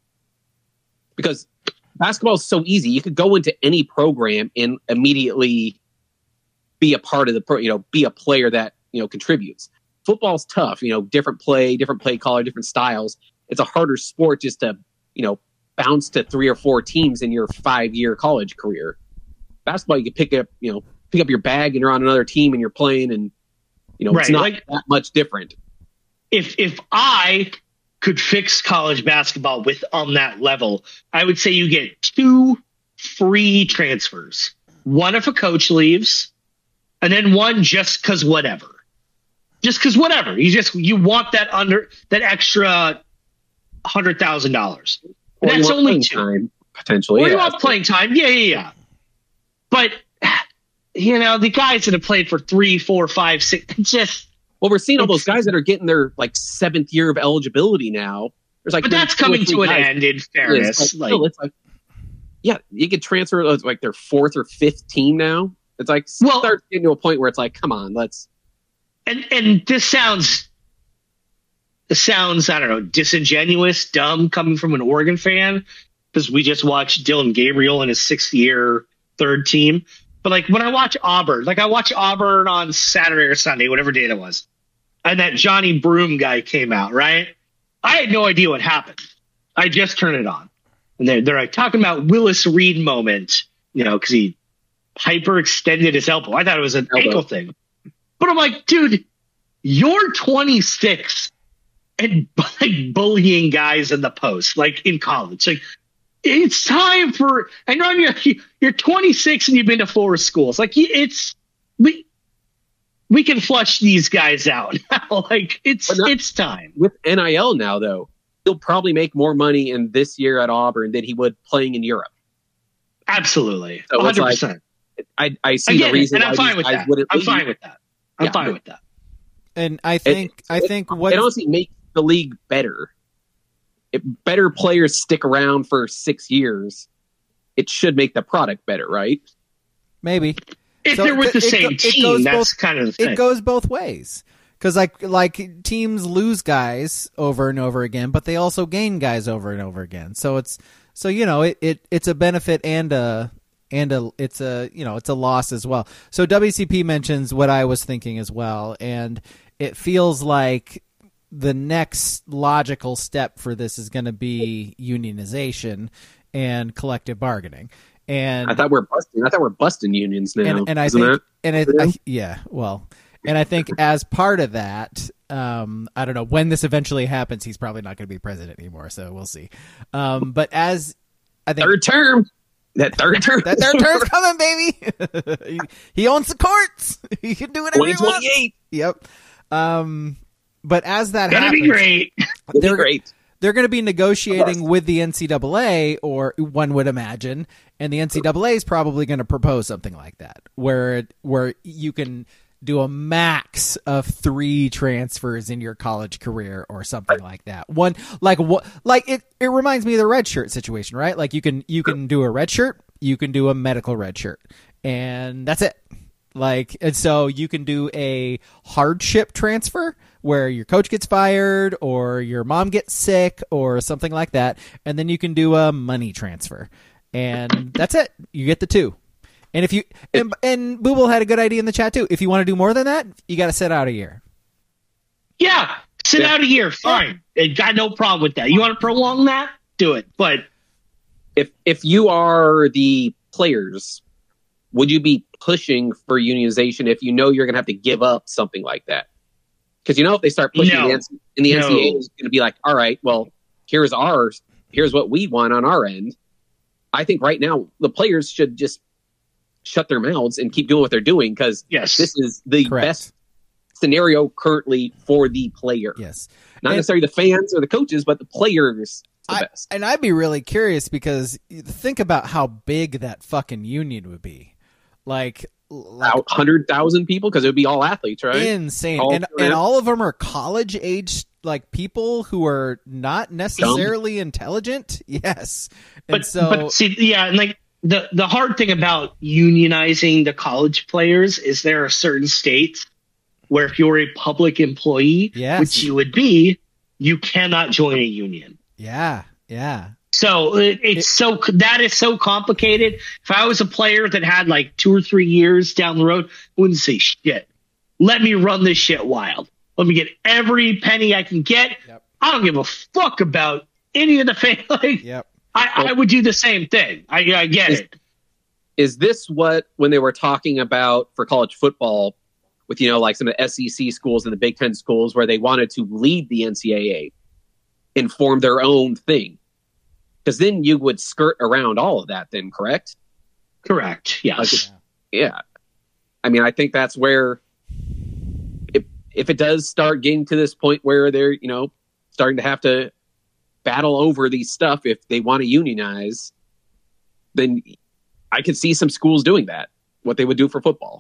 Because basketball is so easy. You could go into any program and immediately be a part of the pro, you know, be a player that, you know, contributes. Football's tough, you know, different play, different play caller, different styles. It's a harder sport just to, you know, bounce to three or four teams in your five year college career. Basketball, you can pick up, you know, pick up your bag and you're on another team and you're playing, and, you know, Right, it's not like- that much different. If if I could fix college basketball with on that level, I would say you get two free transfers. One if a coach leaves, and then one just because whatever. Just because whatever. You just you want that under that extra hundred thousand dollars. Or you That's want only playing two. time, potentially. Or you yeah. want playing time. Yeah, yeah, yeah. But you know, the guys that have played for three, four, five, six, it's just Well, we're seeing all those guys that are getting their like seventh year of eligibility now. There's like, but that's two or coming three to an guys. end, in It's fairness. like, Like, still, it's like, yeah, you could transfer those like their fourth or fifth team now. It's like Well- start getting to a point where it's like, come on, let's. and and this sounds this sounds I don't know, disingenuous, dumb, coming from an Oregon fan, because we just watched Dylan Gabriel in his sixth year third team. But like when I watch Auburn, like I watch Auburn on Saturday or Sunday, whatever day that was, and that Johnny Broom guy came out, right? I had no idea what happened. I just turned it on, and they're they're like talking about Willis Reed moment, you know, because he hyperextended his elbow. I thought it was an Elbow. ankle thing, but I'm like, dude, you're twenty-six and like bullying guys in the post, like in college, like. It's time for. I know you're you're twenty-six and you've been to four schools. Like it's we we can flush these guys out now. Like it's But not- it's time. With N I L now, though, he'll probably make more money in this year at Auburn than he would playing in Europe. Absolutely, So one it's hundred like- percent. I, I see I the get it, reason and why I'm fine these with guys that. wouldn't I'm leave. fine with that. I'm Yeah, fine but- with that. And I think I think what It honestly makes the league better. If better players stick around for six years, it should make the product better, right? maybe If So they're with it- the it same go- it team, goes that's both- kind of the thing. it goes both ways. Because like like teams lose guys over and over again, but they also gain guys over and over again. So it's so you know it, it it's a benefit and a and a it's a you know it's a loss as well. So W C P mentions what I was thinking as well, and it feels like the next logical step for this is going to be unionization and collective bargaining. And I thought we're busting. I thought we're busting unions now. and, and I isn't think, it? and I, Yeah. I, yeah, well, and I think as part of that, um, I don't know when this eventually happens. He's probably not going to be president anymore, so we'll see. Um, but as I think Third term. That third term. that third turn's coming, baby. he, he owns the courts. He can do whatever twenty he wants. twenty-eight. Yep. Um, but as that Gonna happens, be great. They're- great. they're going to be negotiating with the N C double A, or one would imagine, and the N C double A is probably going to propose something like that, where where you can do a max of three transfers in your college career or something like that. One like what like it it reminds me of the red shirt situation, right? Like you can you can do a red shirt, you can do a medical red shirt, and that's it. Like, and so you can do a hardship transfer where your coach gets fired or your mom gets sick or something like that. And then you can do a money transfer, and that's it. You get the two. And if you, and, and Booble had a good idea in the chat too. If you want to do more than that, you got to sit out a year. Yeah, sit Yeah. out a year, fine. I got no problem with that. You want to prolong that? Do it. But If if you are the players, would you be pushing for unionization if you know you're going to have to give up something like that? Because you know if they start pushing No. the N C, and the No. N C A A is going to be like, all right, well, here's ours, here's what we want on our end. I think right now the players should just shut their mouths and keep doing what they're doing because yes, this is the Correct. best scenario currently for the player. Yes. Not And- necessarily the fans or the coaches, but the players. The I, best. and I'd be really curious because think about how big that fucking union would be. Like, like one hundred thousand people, because it would be all athletes, right? insane. All and yeah. and all of them are college age, like people who are not necessarily intelligent. Yes. And But so but see, yeah, and like the the hard thing about unionizing the college players is there are certain states where if you're a public employee, Yes. which you would be, you cannot join a union. yeah, yeah. So it, it's so that is so complicated. If I was a player that had like two or three years down the road, I wouldn't say shit. Let me run this shit wild. Let me get every penny I can get. Yep. I don't give a fuck about any of the fans. Like, Yep. I, I would do the same thing. I, I get Is- it. Is this what, when they were talking about for college football, with, you know, like some of the S E C schools and the Big Ten schools, where they wanted to lead the N C double A and form their own thing? Because then you would skirt around all of that, then, correct? Correct. Yes. Yeah. I mean, I think that's where, if, if it does start getting to this point where they're, you know, starting to have to battle over these stuff, if they want to unionize, then I could see some schools doing that, what they would do for football.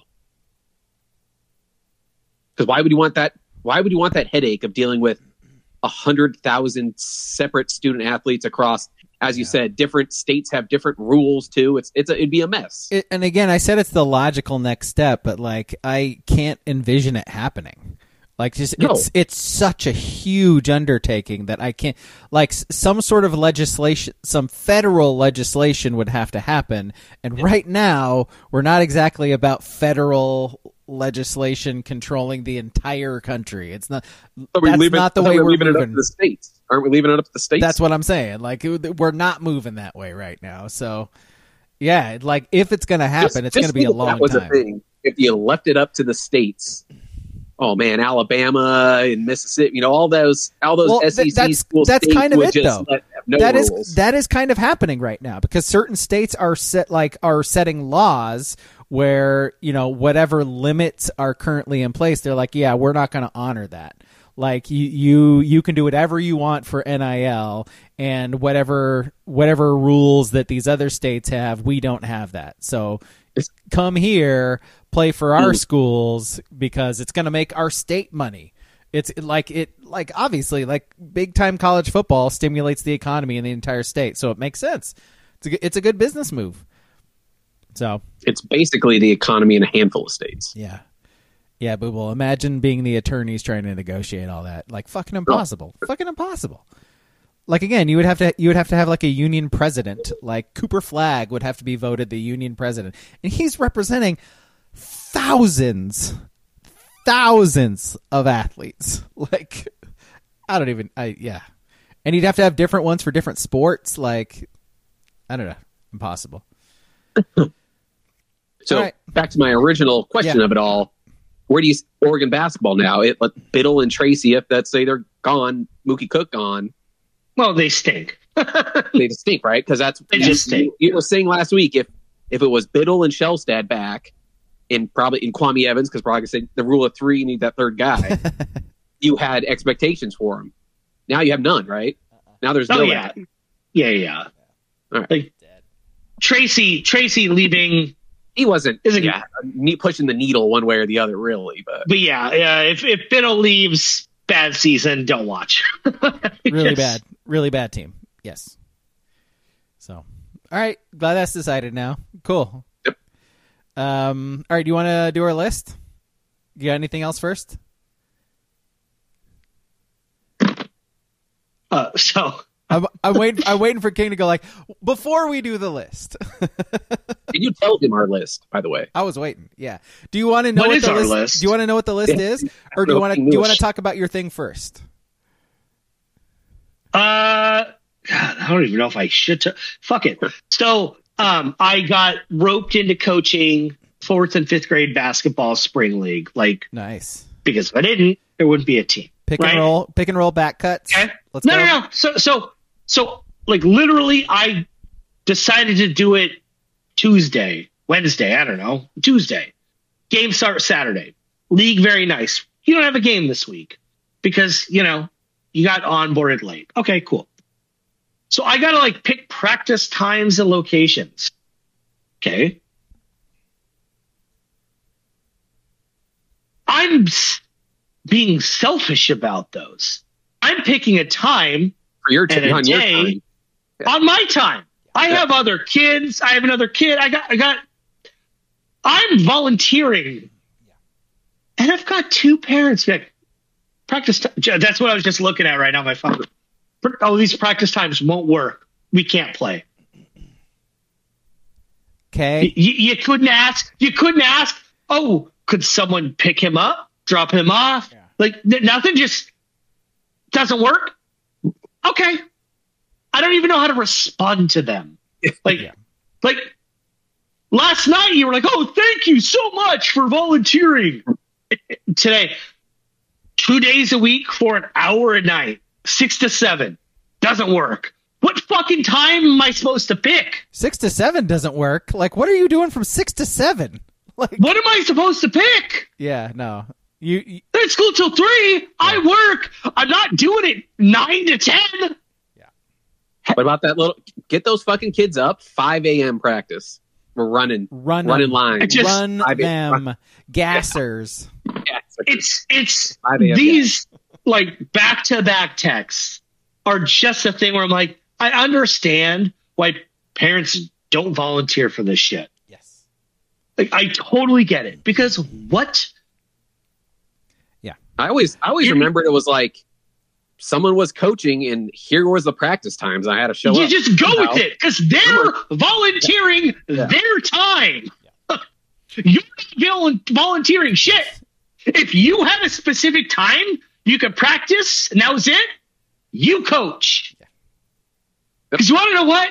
Because why would you want that? Why would you want that headache of dealing with a hundred thousand separate student athletes across, as you Yeah. said, different states have different rules too. It's it's a, it'd be a mess. It, and again, I said it's the logical next step, but like I can't envision it happening. Like just No. it's it's such a huge undertaking that I can't like s- some sort of legislation, some federal legislation would have to happen. And right now, we're not exactly about federal legislation controlling the entire country. It's not. Are we that's leaving, not the I thought way we were we're leaving it up moving. to the states. Aren't we leaving it up to the states? That's what I'm saying. Like it- we're not moving that way right now. So yeah, like if it's going to happen, Just- it's just going to be a think if long that was time. A thing. If you left it up to the states, oh man, Alabama and Mississippi, you know, all those all those Well, S E C th- that's- school that's states kind of would it, just though. let have no That is rules. that is kind of happening right now because certain states are set like are setting laws where you know whatever limits are currently in place, they're like, yeah, we're not going to honor that. Like you, you, you can do whatever you want for N I L, and whatever whatever rules that these other states have, we don't have that. So come here, play for our Mm. schools because it's going to make our state money. It's like it like obviously like big time college football stimulates the economy in the entire state, so it makes sense. It's a, good- it's a good business move. So It's basically the economy in a handful of states. yeah, yeah, but well, imagine being the attorneys trying to negotiate all that. Like fucking impossible, fucking impossible. Like again, you would have to you would have to have like a union president. Like Cooper Flagg would have to be voted the union president, and he's representing thousands, thousands of athletes. Like I don't even I yeah, and you'd have to have different ones for different sports. Like I don't know, impossible. So All right. back to my original question Yeah. of it all. Where do you Oregon basketball now? It let Biddle and Tracy, if let's say they're gone, Mookie Cook gone, Well, they stink. they just stink, right? Because that's They just stink. You, you were saying last week if if it was Biddle and Shellstad back, in probably in Kwame Evans, because probably say the rule of three, you need that third guy. You had expectations for him. Now you have none, right? Now there's no. Oh yeah, yeah, yeah. All right. Like Tracy, Tracy leaving. He wasn't. Isn't- yeah, ne- pushing the needle one way or the other, really. But But yeah, yeah. If if Biddle leaves, bad season. Don't watch. Really Yes. bad, really bad team. Yes. So, all right, glad that's decided now. Cool. Yep. Um. All right, do you want to do our list? You got anything else first? Uh, so I'm, I'm waiting. I'm waiting for King to go like before we do the list. did you tell him our list, by the way? I was waiting. Yeah. Do you want to know What what, is the our list, list? Do you want to know what the list Yeah. is, or do you want to English. do you want to talk about your thing first? Uh, God, I don't even know if I should. T- Fuck it. So, um, I got roped into coaching fourth and fifth grade basketball spring league, like Nice. because if I didn't, there wouldn't be a team. Pick Right? and roll. Pick and roll back cuts. Okay. Let's no, go. no, no. So, so, so, like, literally, I decided to do it Tuesday, Wednesday. I don't know. Tuesday. Game starts Saturday. League very nice. you don't have a game this week because, you know, you got onboarded late. Okay, cool. So I got to like pick practice times and locations. Okay. I'm being selfish about those. I'm picking a time For your and t- a on your day time. Yeah. on my time. I Yeah. have other kids. I have another kid. I got, I got, I'm volunteering. And I've got two parents. Like, practice. T- that's what I was just looking at right now on my phone. Oh, these practice times won't work. We can't play. Okay. You, you couldn't ask. You couldn't ask. Oh, could someone pick him up, drop him off? Yeah. Like th- nothing just doesn't work. Okay, I don't even know how to respond to them. Like, Yeah. like last night you were like, "Oh, thank you so much for volunteering." Today, two days a week for an hour a night, six to seven, doesn't work. What fucking time am I supposed to pick? Six to seven doesn't work. Like, what are you doing from six to seven? Like, What am I supposed to pick? yeah, no. You, you They're at school till three. I work. I'm not doing it nine to ten. What about that little? Get those fucking kids up. five a.m. practice. We're running, run, running line. I just- run five a.m. them, gassers. Yeah, it's like It's it's five a.m. these like back to back texts are just a thing where I'm like, I understand why parents don't volunteer for this shit. Yes. Like I totally get it because what? I always, I always You- remembered it was like someone was coaching, and here was the practice times. I had to show You up. just go somehow. with it because they're volunteering Yeah. their time. You're not volunteering shit. If you have a specific time you can practice and that was it, you coach. Because you want to know what?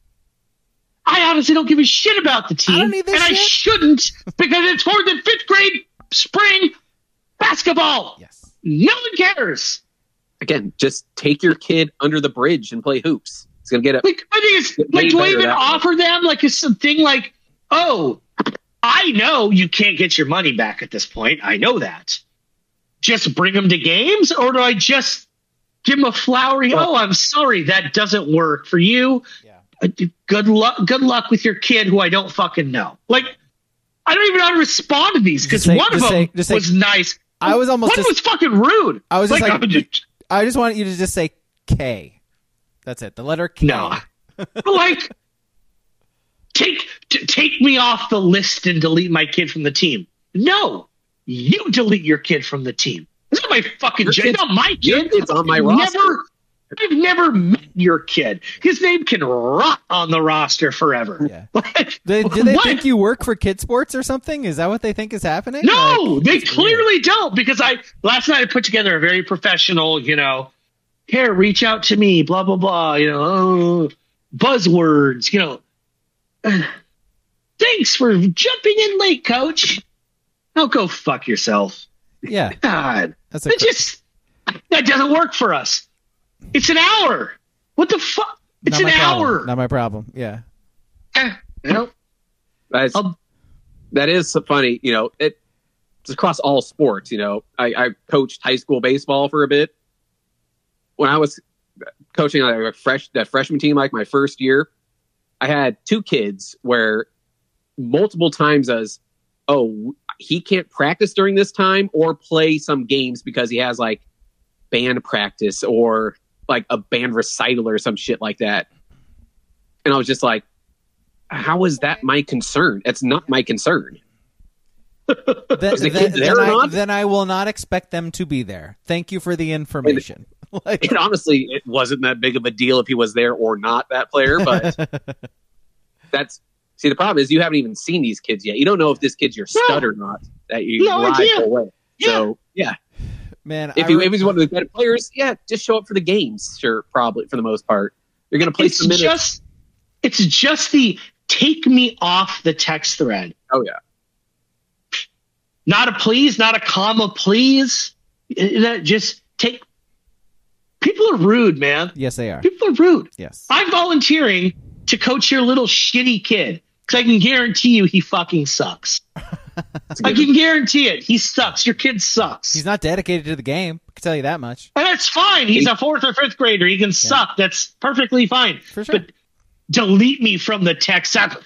I honestly don't give a shit about the team. don't either, and I shit. shouldn't because it's for the fifth grade spring basketball. Yes. No one cares. Again, just take your kid under the bridge and play hoops. It's gonna get it. Like, I think it's Get like, way do I better even that way. offer them like a something like, oh, I know you can't get your money back at this point. I know that. Just bring them to games, or do I just give them a flowery? Well- oh, I'm sorry, that doesn't work for you. Yeah. Uh, Good luck. Good luck with your kid, who I don't fucking know. Like, I don't even know how to respond to these because Just say- one of just them say- just say- was nice. I was almost One just- was fucking rude. I was just like- I'm just- I just want you to just say K. That's it. The letter K. No. like, take t- take me off the list and delete my kid from the team. No, you delete your kid from the team. It's not my fucking Your kid. kid's- Not my your kid. kid's on my I've roster. Never, I've never met your kid. His name can rot on the roster forever. Yeah. Like, They, do they what? think you work for Kid Sports or something? Is that what they think is happening? No, Like, they it's clearly weird. don't, because I last night I put together a very professional, you know, here, reach out to me, blah blah blah, you know, oh, buzzwords, you know. Uh, thanks for jumping in late, coach. Oh, go fuck yourself. Yeah. God, That's a it just that doesn't work for us. It's an hour. What the fuck? It's not an my problem. hour. Not my problem. Yeah. Eh, you know, That's, I'll- that is so funny. You know, it, it's across all sports. You know, I, I coached high school baseball for a bit. When I was coaching like a fresh that freshman team, like my first year, I had two kids where multiple times as, oh, he can't practice during this time or play some games because he has like band practice or like a band recital or some shit like that. And I was just like, how is that my concern? It's not my concern. Then, Is the then, kid there then or I, not? then I will not expect them to be there. Thank you for the information. Like, And honestly, it wasn't that big of a deal if he was there or not, that player. But that's see, the problem is you haven't even seen these kids yet. You don't know if this kid's your stud or not. That you No ride idea. away. So yeah, man, if I he re- if he's one of the better players, yeah, just show up for the games. Sure, probably for the most part, you're going to play it's some minutes. just it's just the take me off the text thread. Oh yeah, Not a please, not a comma, please. Uh, that Just take. People are rude, man. yes, they are. People are rude. Yes. I'm volunteering to coach your little shitty kid because I can guarantee you he fucking sucks. I can guarantee it. He sucks. Your kid sucks. He's not dedicated to the game. I can tell you that much. And that's fine. He's a fourth or fifth grader. He can suck. That's perfectly fine. For sure. But delete me from the text app.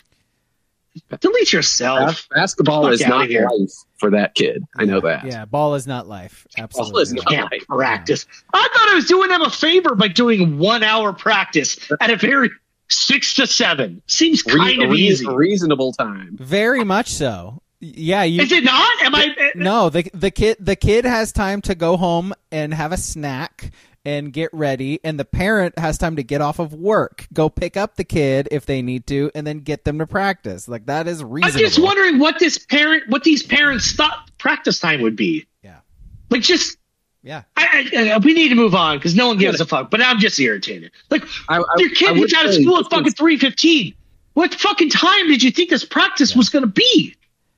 Delete yourself. Basketball Fuck is outta not here. life for that kid. I know that. Yeah, ball is not life. Absolutely. Ball is not Can't life. practice. I thought I was doing them a favor by doing one hour practice at a very six to seven. Seems kind Re- of re- easy. reasonable time. Very much so. Yeah, you. Is it not? Am I? No, the the kid the kid has time to go home and have a snack and get ready, and the parent has time to get off of work, go pick up the kid if they need to, and then get them to practice. Like that is reasonable. I'm just wondering what this parent, what these parents thought practice time would be. Yeah, Like, just yeah. I, I, we need to move on because no one gives a fuck. But I'm just irritated. Like, I- I- your kid I would gets out of say school at this fucking is- three fifteen. What fucking time did you think this practice was going to be?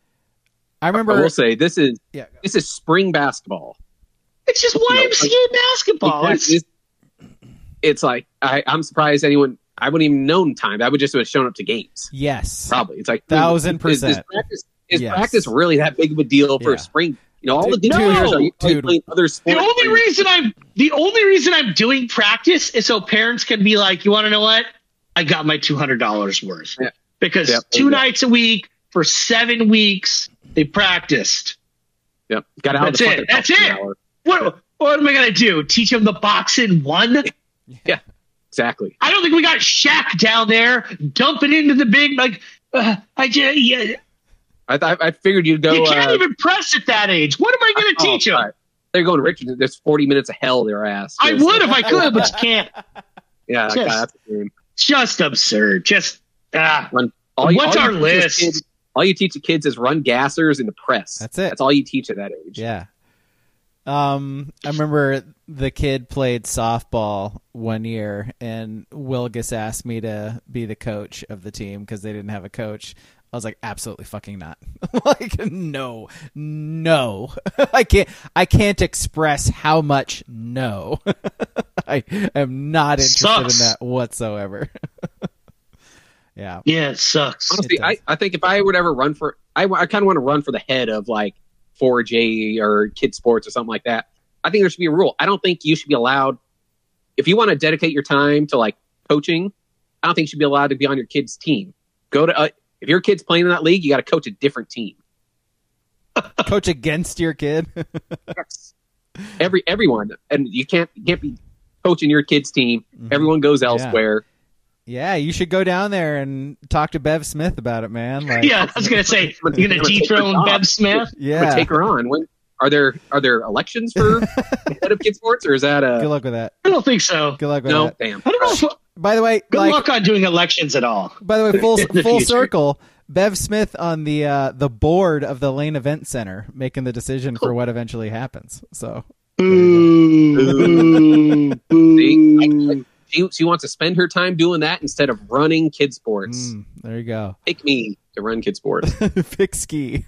I remember. I will say this is Yeah. this is spring basketball. It's just Y M C A basketball. It's, It's, it's like I, I'm surprised anyone. I wouldn't even known timed. I would just have shown up to games. Yes, Probably. It's like Thousand is- Is, percent. practice, is Yes. practice really that big of a deal for Yeah. spring? You know, all the Dude, good players are, are you dude. playing other sports. the only reason I'm the only reason I'm doing practice is so parents can be like, you want to know what? I got my two hundred dollars worth Yeah. because Yep. two Yep. nights a week for seven weeks they practiced. Yep. Got out of That's the it. fucking That's fucking it. hour. What what am I gonna do? Teach them the box in one? Yeah. Exactly. I don't think we got Shaq down there dumping into the big like. Uh, I just yeah. I I, I figured you'd go. You can't uh, even press at that age. What am I going to oh, teach them? right. They're going to Richmond. There's forty minutes of hell their ass. I Just- would if I could, but you can't. Yeah. Just- God, that's a game. Just absurd. Just ah. Run. All you, What's all our you teach list? Kids, all you teach the kids is run gassers in the press. That's it. That's all you teach at that age. Yeah. Um, I remember the kid played softball one year, and Wilgus asked me to be the coach of the team because they didn't have a coach. I was like, absolutely fucking not. Like, no, no, I can't. I can't express how much no. I am not interested Sucks. in that whatsoever. Yeah. Yeah, it sucks. Honestly, It does. I, I think if I would ever run for, I, I kind of want to run for the head of like four J or kid sports or something like that. I think there should be a rule. I don't think you should be allowed, if you want to dedicate your time to like coaching, I don't think you should be allowed to be on your kid's team. Go to, uh, if your kid's playing in that league, you got to coach a different team. Coach against your kid. Every everyone, and you can't you can't be coaching your kid's team. Everyone goes elsewhere. Yeah, you should go down there and talk to Bev Smith about it, man. Like, Yeah, I was gonna say you're gonna I'm gonna take dethrone her Bev job. Smith. I'm yeah. gonna take her on. When are there are there elections for the head of kid sports, or is that Good a luck with that. I don't think so. Good luck with no? that. Damn. I don't know. If, By the way, good like, luck on doing elections at all. by the way, full in the full future. circle. Bev Smith on the uh, the board of the Lane Event Center, making the decision for what eventually happens. So Boo, boo, See, I- boo. I- she, she wants to spend her time doing that instead of running kid sports. mm, there you go. Pick me to run kid sports. Pick Ski.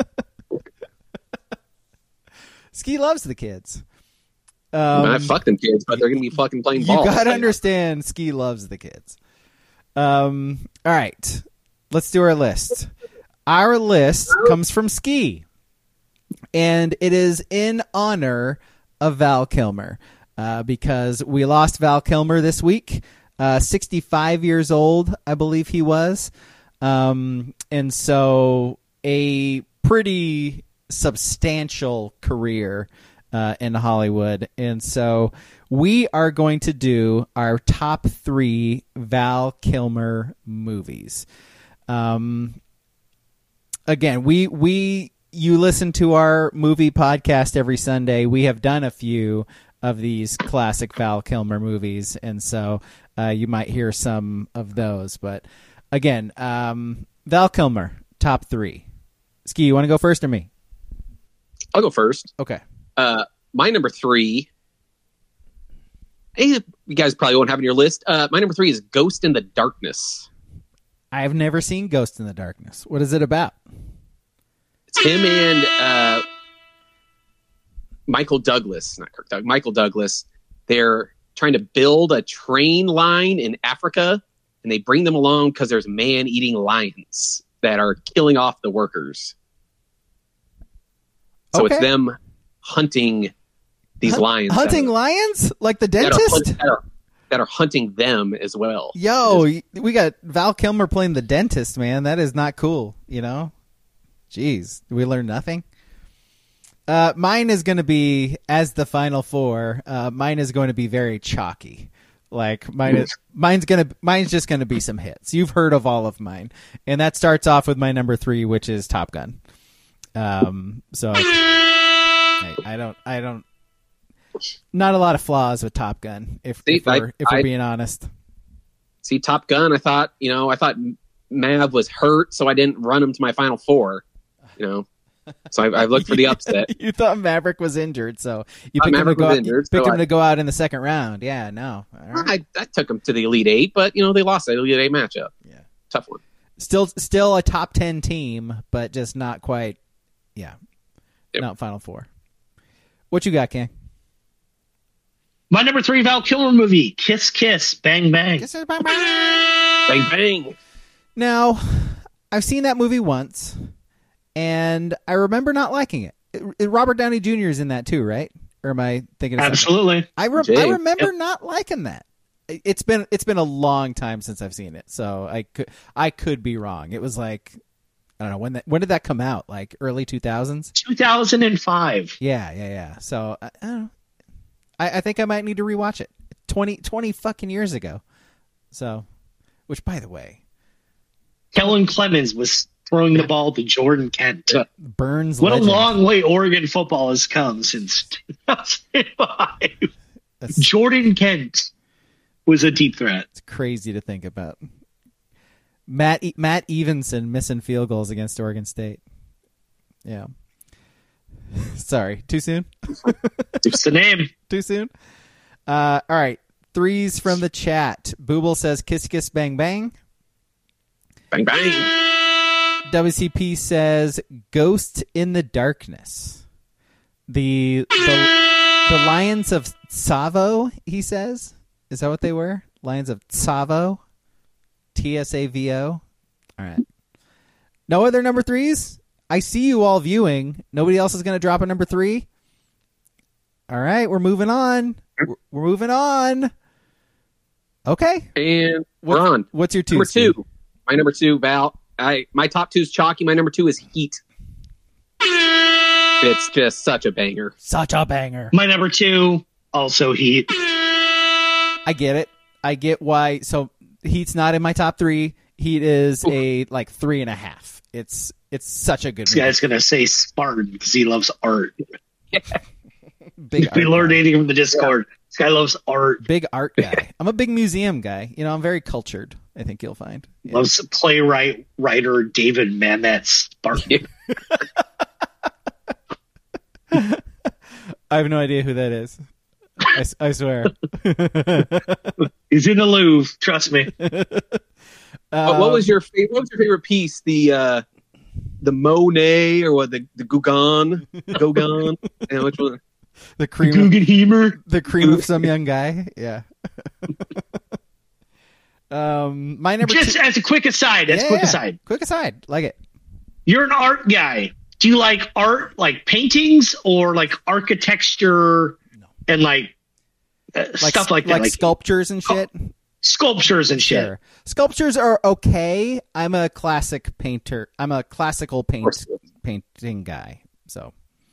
Ski loves the kids. Um, I fuck them kids, but they're gonna be fucking playing you ball. gotta understand, Ski loves the kids. Um, all right, let's do our list. Our list comes from Ski, and it is in honor of Val Kilmer, uh, because we lost Val Kilmer this week. Uh, sixty-five years old, I believe he was, um, and so a pretty substantial career uh, in Hollywood. And so we are going to do our top three Val Kilmer movies. Um, again, we we you listen to our movie podcast every Sunday. We have done a few of these classic Val Kilmer movies, and so uh, you might hear some of those. But again, um, Val Kilmer, top three. Ski, you want to go first or me? I'll go first. Okay. Uh, my number three. eh, You guys probably won't have on your list. Uh, my number three is Ghost in the Darkness. I have never seen Ghost in the Darkness. What is it about? It's him and uh, Michael Douglas, not Kirk Doug, Michael Douglas. They're trying to build a train line in Africa, and they bring them along because there's man-eating lions that are killing off the workers. So Okay. it's them hunting these Hunt- lions. hunting that are, lions like the that are, dentist. hunt- that, are, that are hunting them as well. Yo, we got Val Kilmer playing the dentist, man. That is not cool, you know? Jeez, we learn nothing? Uh, mine is going to be, as the final four, uh, mine is going to be very chalky. Like, mine is, mine's going to, mine's just going to be some hits. You've heard of all of mine. And that starts off with my number three, which is Top Gun. Um, so I, I don't, I don't, not a lot of flaws with Top Gun, if, See, if we're, I- if we're I- being honest. See, Top Gun, I thought, you know, I thought Mav was hurt, so I didn't run him to my final four, you know. So I, I looked for the upset. You thought Maverick was injured, so you Thought picked him to Maverick go was out, injured, picked so him I- to go out in the second round. Yeah, no. All right. I, I took him to the Elite Eight, but, you know, they lost that Elite Eight matchup. Yeah. Tough one. Still, still a top ten team, but just not quite. Yeah, Yep. not Final Four. What you got, King? My number three Val Kilmer movie, Kiss Kiss Bang Bang. Bang, bang. Now, I've seen that movie once, and I remember not liking it. It- it- Robert Downey Junior is in that too, right? Or am I thinking of something? Absolutely. I, re- Jay, I remember yep. not liking that. It- It's been it's been a long time since I've seen it, so I could I could be wrong. It was like I don't know when that when did that come out? Like early two thousands? two thousand five. Yeah, yeah, yeah. So I, I don't know. I, I think I might need to rewatch it. twenty, twenty fucking years ago. So, which by the way, Kellen Clemens was throwing the ball to Jordan Kent. Burns. What legend. a long way Oregon football has come since two thousand five. That's Jordan Kent was a deep threat. it's crazy to think about. Matt E- Matt Evenson missing field goals against Oregon State. Yeah. Sorry, too soon. It's the name. Too soon. Uh, all right, threes from the chat. Booble says "Kiss Kiss Bang Bang." Bang, bang. W C P says "Ghost in the Darkness." The the the Lions of Tsavo. He says, "Is that what they were? Lions of Tsavo." T S A V O. All right. No other number threes? I see you all viewing. Nobody else is going to drop a number three? All right, we're moving on. We're, we're moving on. Okay. And What- we're on. What's your two? Number Steve? two. My number two, Val. I My top two is chalky. My number two is Heat. It's just such a banger. Such a banger. My number two, also Heat. I get it. I get why. So Heat's not in my top three. Heat is a like three and a half. It's it's such a good This movie. guy's gonna say Spartan because he loves art. Big If we art learned guy. anything from the Discord, this guy loves art. Big art guy. I'm a big museum guy. You know, I'm very cultured. I think you'll find. Yeah. Loves playwright writer David Mamet Spartan. I have no idea who that is. I, s- I swear. He's in the Louvre. Trust me. But what was your favorite? What was your favorite piece? The uh, the Monet or what? The the Gauguin, Gauguin, and which one? the cream? Of, Guggenheimer. the cream of some young guy. Yeah. um, my number Just two. as a quick aside, as Yeah, a quick yeah. aside, Quick aside. Like it. you're an art guy. Do you like art, like paintings, or like architecture and like, uh, Like, stuff like that, like, like sculptures and shit. sculptures and shit? Sure. Sculptures are okay. I'm a classic painter. I'm a classical paint painting guy. So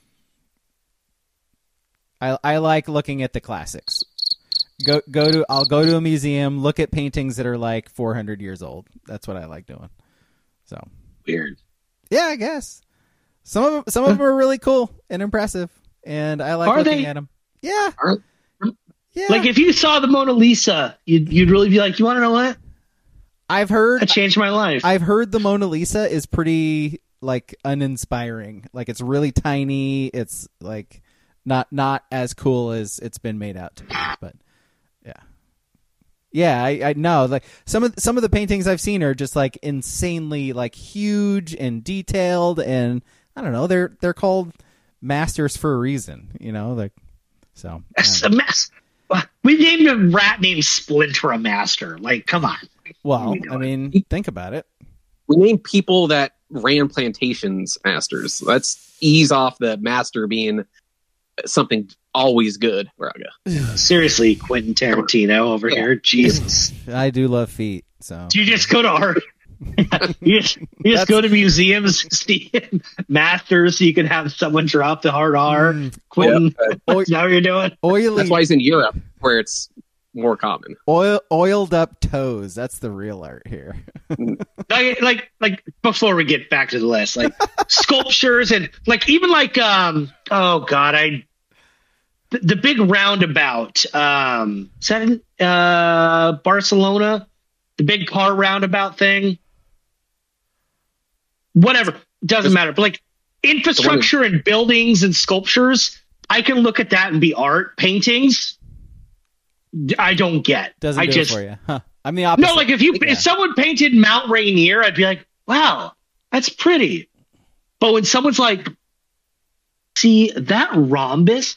I I like looking at the classics. Go go to I'll go to a museum, look at paintings that are like four hundred years old. That's what I like doing. So Weird. yeah, I guess some of them, some of them are really cool and impressive, and I like Are looking they? at them. Yeah, Are- yeah. Like if you saw the Mona Lisa, you'd you'd really be like, you want to know what? I've heard That changed my life. I've heard the Mona Lisa is pretty like uninspiring. Like it's really tiny. It's like not not as cool as it's been made out to be. But yeah, yeah. I, I know like some of some of the paintings I've seen are just like insanely like huge and detailed, and I don't know. They're they're called masters for a reason. You know, like so. I That's don't a know. mess. We named a rat named Splinter a master. Like, come on. Well, What are you I doing? mean, think about it. We name people that ran plantations masters. Let's ease off the master being something always good, Braga. Seriously, Quentin Tarantino over Yeah. here. Jesus. I do love feet. So Do you just go to art? you just, you just go to museums, see masters, so you can have someone drop the hard R. Mm. Quentin, Yeah. that's how you're doing. oily, That's why he's in Europe, where it's more common. oil, oiled up toes. That's the real art here. Like, like, like before we get back to the list, like sculptures and like even like um oh god, I the, the big roundabout um is that in uh Barcelona, the big car roundabout thing. Whatever, doesn't Just- matter. But like infrastructure and buildings and sculptures, I can look at that and be art. Paintings, I don't get. Doesn't I do just it for you. Huh. I'm the opposite. no, like if you Yeah. if someone painted Mount Rainier, I'd be like, wow, that's pretty. But when someone's like, see, that rhombus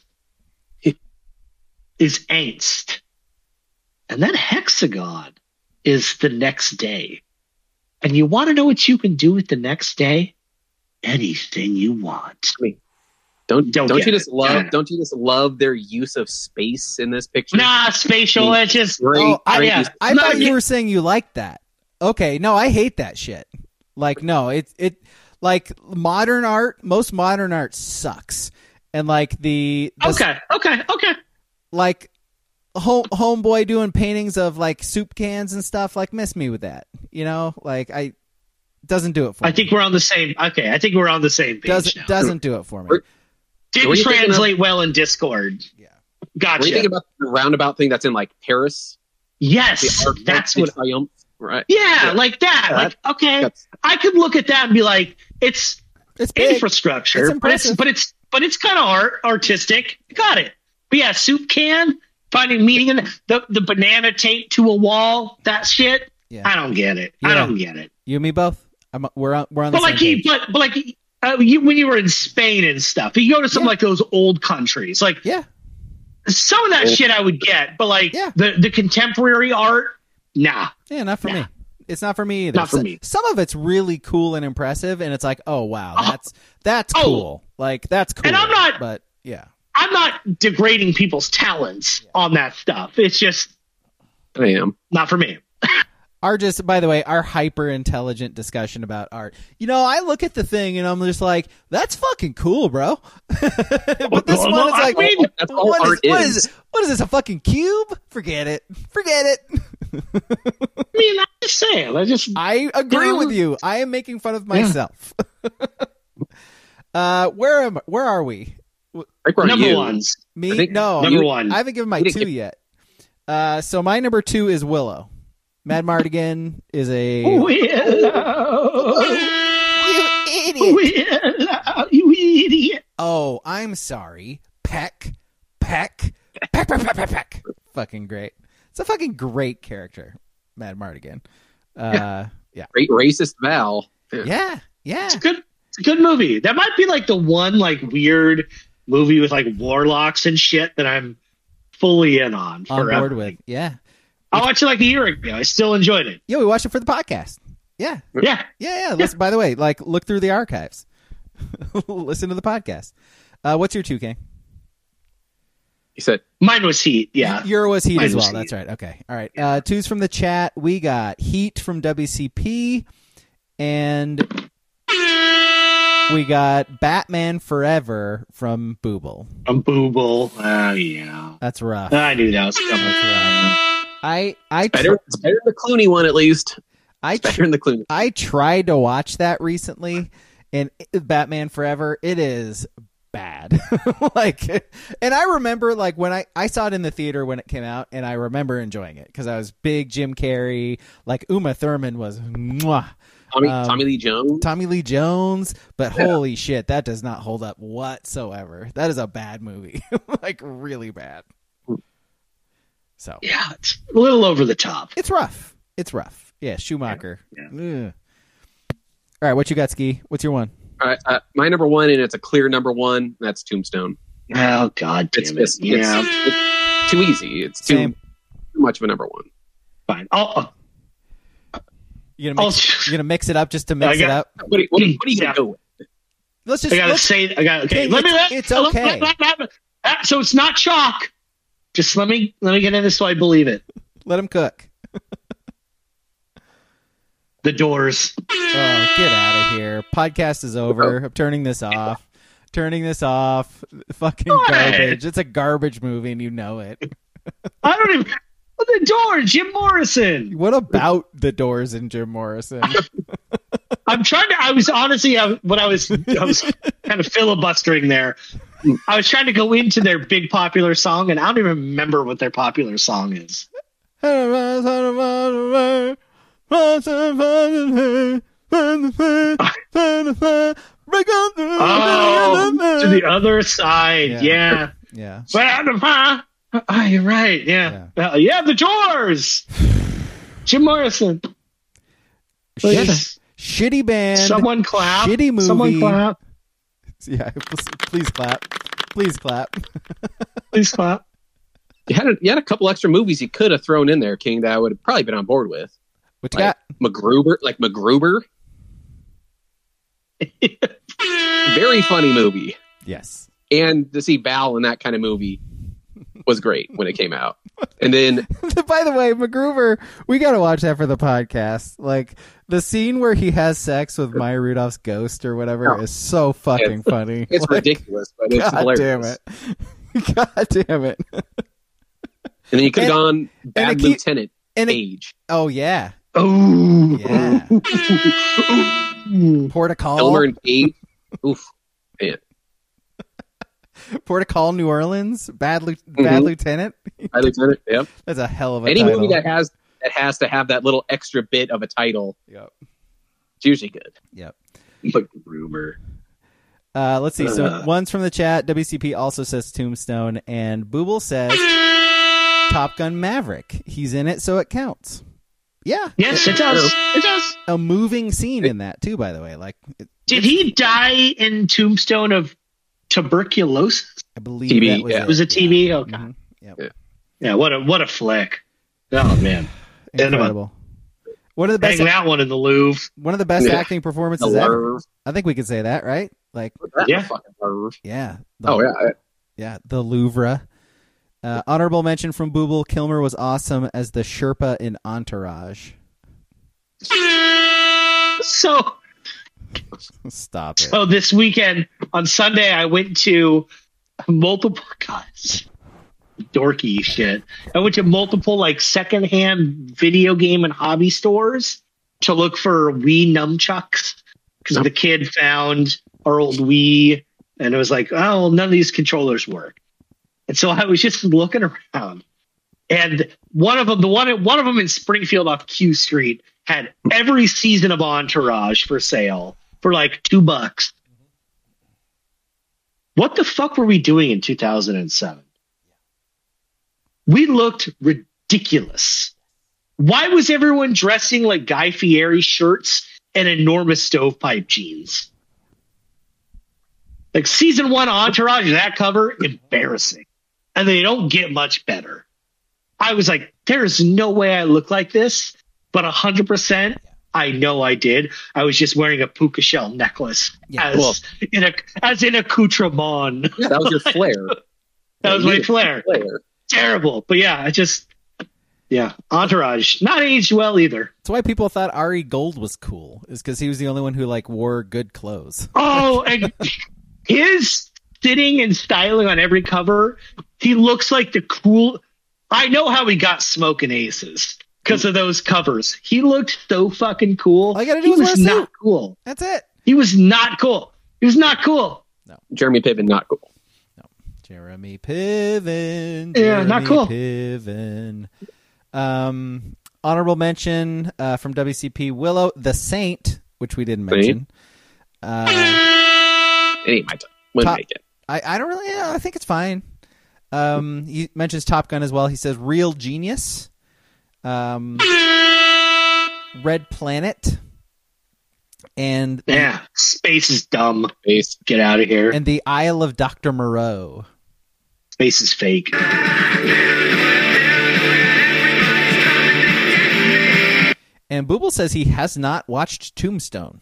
is angst, and that hexagon is the next day. And you want to know what you can do with the next day? Anything you want. Don't Don't don't, get you just it. love don't you just love their use of space in this picture? Nah, spatial. Mm. It's just Great, Oh, I, great yeah. use- I No, thought you yeah. were saying you liked that. Okay, no, I hate that shit. Like, no, it it like modern art. Most modern art sucks, and like the, the okay, okay, okay. like home homeboy doing paintings of like soup cans and stuff. Like, miss me with that. You know, like I doesn't do it for I me. think we're on the same. Okay, I think we're on the same page doesn't now. doesn't do it for me. Were Didn't Were you thinking translate well in Discord. Yeah. What do Gotcha. you think about the roundabout thing that's in like Paris? Yes, The Arc that's de what. Triomphe, right? Yeah, Yeah. like that. Yeah, like okay, That's- I could look at that and be like, it's It's big. infrastructure, It's but it's impressive. but it's but it's kind of art artistic. Got it. But yeah, soup can finding meaning in the the banana taped to a wall. That shit. Yeah. I don't get it. I Yeah. don't get it. You and me both. I'm, we're on. We're on the But same like he, page. but but like uh, you, when you were in Spain and stuff, you go to some Yeah. like those old countries, like Yeah. some of that Well- shit I would get, but like Yeah. the the contemporary art, nah. Yeah, not for Nah. me. It's not for me either. Not for So- me. Some of it's really cool and impressive, and it's like, oh wow, Uh, that's that's oh. cool. Like that's cool. And I'm not- But yeah, I'm not degrading people's talents on that stuff. It's just I am. not for me. our just by the way, our hyper intelligent discussion about art. You know, I look at the thing and I'm just like, that's fucking cool, bro. But this Well, one is I like, mean, That's all what is, art what is. is what is this? A fucking cube? Forget it. Forget it. I mean, I'm just saying. I just I agree Yeah. with you. I am making fun of myself. uh, where am where are we? Right where number you. ones. Me? I think no, number you- one. I haven't given my You didn't two give- yet. Uh, so my number two is Willow. Mad Mardigan is a Willow, you idiot. Willow, you idiot. Oh, I'm sorry. Peck, peck, peck, peck, peck, peck, peck. Fucking great. It's a fucking great character, Mad Mardigan. Uh, yeah, Great racist Val. yeah, yeah. It's a good. It's a good movie. That might be like the one like weird movie with like warlocks and shit that I'm fully in on On forever. board with. Yeah. I watched it like a year ago. I still enjoyed it. Yeah, we watched it for the podcast. Yeah. Yeah. Yeah, yeah. Listen, by the way, like look through the archives. Listen to the podcast. Uh, what's your two, King? He said, Mine was Heat. Yeah. Your was Heat Mine as was well. Heat. That's right. Okay. All right. Uh, two's from the chat. We got Heat from W C P, and we got Batman Forever from Booble. A booble. Oh yeah. That's rough. I knew that was coming. I I better, tr- it's better than the Clooney one, at least. I Better tr- than the Clooney. I tried to watch that recently, and Batman Forever. It is bad. Like, and I remember like when I I saw it in the theater when it came out, and I remember enjoying it because I was big Jim Carrey. Like Uma Thurman was mwah. Tommy, Um, Tommy Lee Jones. Tommy Lee Jones, but Yeah. holy shit, that does not hold up whatsoever. That is a bad movie, like really bad. So Yeah, it's a little over the top. it's rough. It's rough. Yeah, Schumacher. Yeah. Ugh. All right, what you got, Ski? What's your one? All right, uh, my number one, and it's a clear number one. That's Tombstone. Oh God damn It's, it! it's, yeah, it's, it's too easy. It's too, Same. too much of a number one. fine. I'll, You gonna mix, you gonna mix it up just to mix I got- it up? What, are- what, are- what are you Yeah. gonna go with? Let's just I gotta let's- say, I got okay. King, let me. it's- Let, it's let- okay. let- let- let- let- uh, so it's not chalk. Just let me let me get in this so I believe it. let him cook. The Doors. Oh, get out of here! Podcast is over. I'm turning this off. Turning this off. Fucking What? garbage. It's a garbage movie, and you know it. I don't even. Oh, The Doors. Jim Morrison. What about the Doors and Jim Morrison? I'm trying to. I was honestly I, when I was I was kind of filibustering there. I was trying to go into their big popular song, and I don't even remember what their popular song is. Oh, to the other side. Yeah. Yeah. Yeah. Oh, you're right. Yeah. Uh, yeah, The Doors. Jim Morrison. Please. Shitty band. Someone clap. Shitty movie. Someone clap. Yeah, please clap. Please clap. Please clap. You had a, you had a couple extra movies you could have thrown in there, King, that I would have probably been on board with. What you Like got? MacGruber, like MacGruber. Very funny movie. Yes. And to see Val in that kind of movie was great when it came out. And then By the way, MacGruber, we got to watch that for the podcast. Like, the scene where he has sex with Maya Rudolph's ghost or whatever Oh. is so fucking It's- funny. it's Like, ridiculous, but it's God hilarious. damn it. God damn it. And then you could have And- gone Bad it keep- Lieutenant and it- age. Oh, yeah. Oh. Yeah. Port of Call. Elmer and Kate. Oof. Man. Port of Call, New Orleans. Bad, Lieu- Bad Mhm. Lieutenant. Bad Lieutenant. Yep. That's a hell of a Any title. movie that has that has to have that little extra bit of a title, Yep. it's usually good. Yep. MacGruber. Uh, let's see. So Uh. one's from the chat. W C P also says Tombstone, and Booble says Top Gun Maverick. He's in it, so it counts. Yeah. Yes, it does. It does. A moving scene in that too, by the way. Like, it, Did he die in Tombstone of tuberculosis? I believe T V, that was yeah. it. It was a T V. Yeah. Okay. Mhm. Yep. Yeah. Yeah. What a what a flick. Oh man. Incredible. One of the best. Hang that one in the Louvre. One of the best Yeah. acting The performances ever. Lurve. I think we could say that, right? Like, That Yeah. fucking Lurve. yeah. The- Oh yeah. Yeah, the Louvre. Uh, honorable mention from Booble. Kilmer was awesome as the Sherpa in Entourage. So Stop it. so this weekend on Sunday I went to multiple guys. Dorky shit. I went to multiple like secondhand video game and hobby stores to look for Wii nunchucks because the kid found our old Wii and it was like, oh, well, none of these controllers work. And so I was just looking around, and one of them, the one, one of them in Springfield off Q Street, had every season of Entourage for sale for like two bucks. What the fuck were we doing in two thousand seven? We looked ridiculous. Why was everyone dressing like Guy Fieri shirts and enormous stovepipe jeans? Like season one Entourage, that cover, embarrassing. And they don't get much better. I was like, there is no way I look like this, but one hundred percent I know I did. I was just wearing a puka shell necklace Yeah. as, Well- in a, as in accoutrement. Yeah, that was your flair. That was Yeah, my you- flair. flair. Terrible. But yeah, I just, yeah, Entourage. Not aged well either. That's why people thought Ari Gold was cool, is because he was the only one who like wore good clothes. Oh, and his sitting and styling on every cover, he looks like the cool. I know how he got Smoking Aces because of those covers. He looked so fucking cool. All you gotta do he is was wear a suit. not cool. That's it. He was not cool. He was not cool. Jeremy Piven, not cool. Jeremy Piven. Yeah, not Jeremy cool. Piven. Um, honorable mention uh, from W C P Willow the Saint, which we didn't mention. Uh, It ain't my time. Wouldn't Top- make it. I, I don't really. Yeah, I think it's fine. Um, he mentions Top Gun as well. He says Real Genius, um, Red Planet, and Yeah, space is dumb. Base. Get out of here. and the Isle of Doctor Moreau. Space is fake. And Booble says he has not watched Tombstone.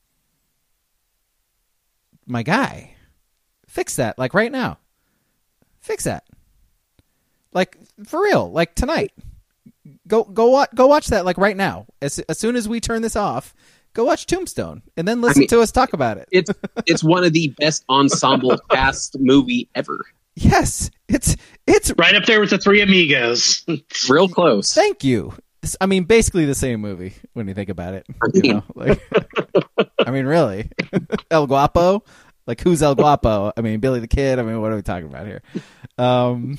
My guy, fix that, like right now. Fix that. Like, for real, like tonight. Go go watch go watch that like right now. As as soon as we turn this off, go watch Tombstone and then listen I mean, to us talk about it. It's it's one of the best ensemble cast movie ever. Yes, it's it's right up there with the Three Amigos. Real close. Thank you. I mean, basically the same movie when you think about it. I mean, you know? like, I mean really, El Guapo. Like, who's El Guapo? I mean, Billy the Kid. I mean, what are we talking about here? Um,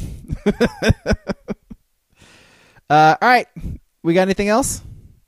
uh, all right, we got anything else?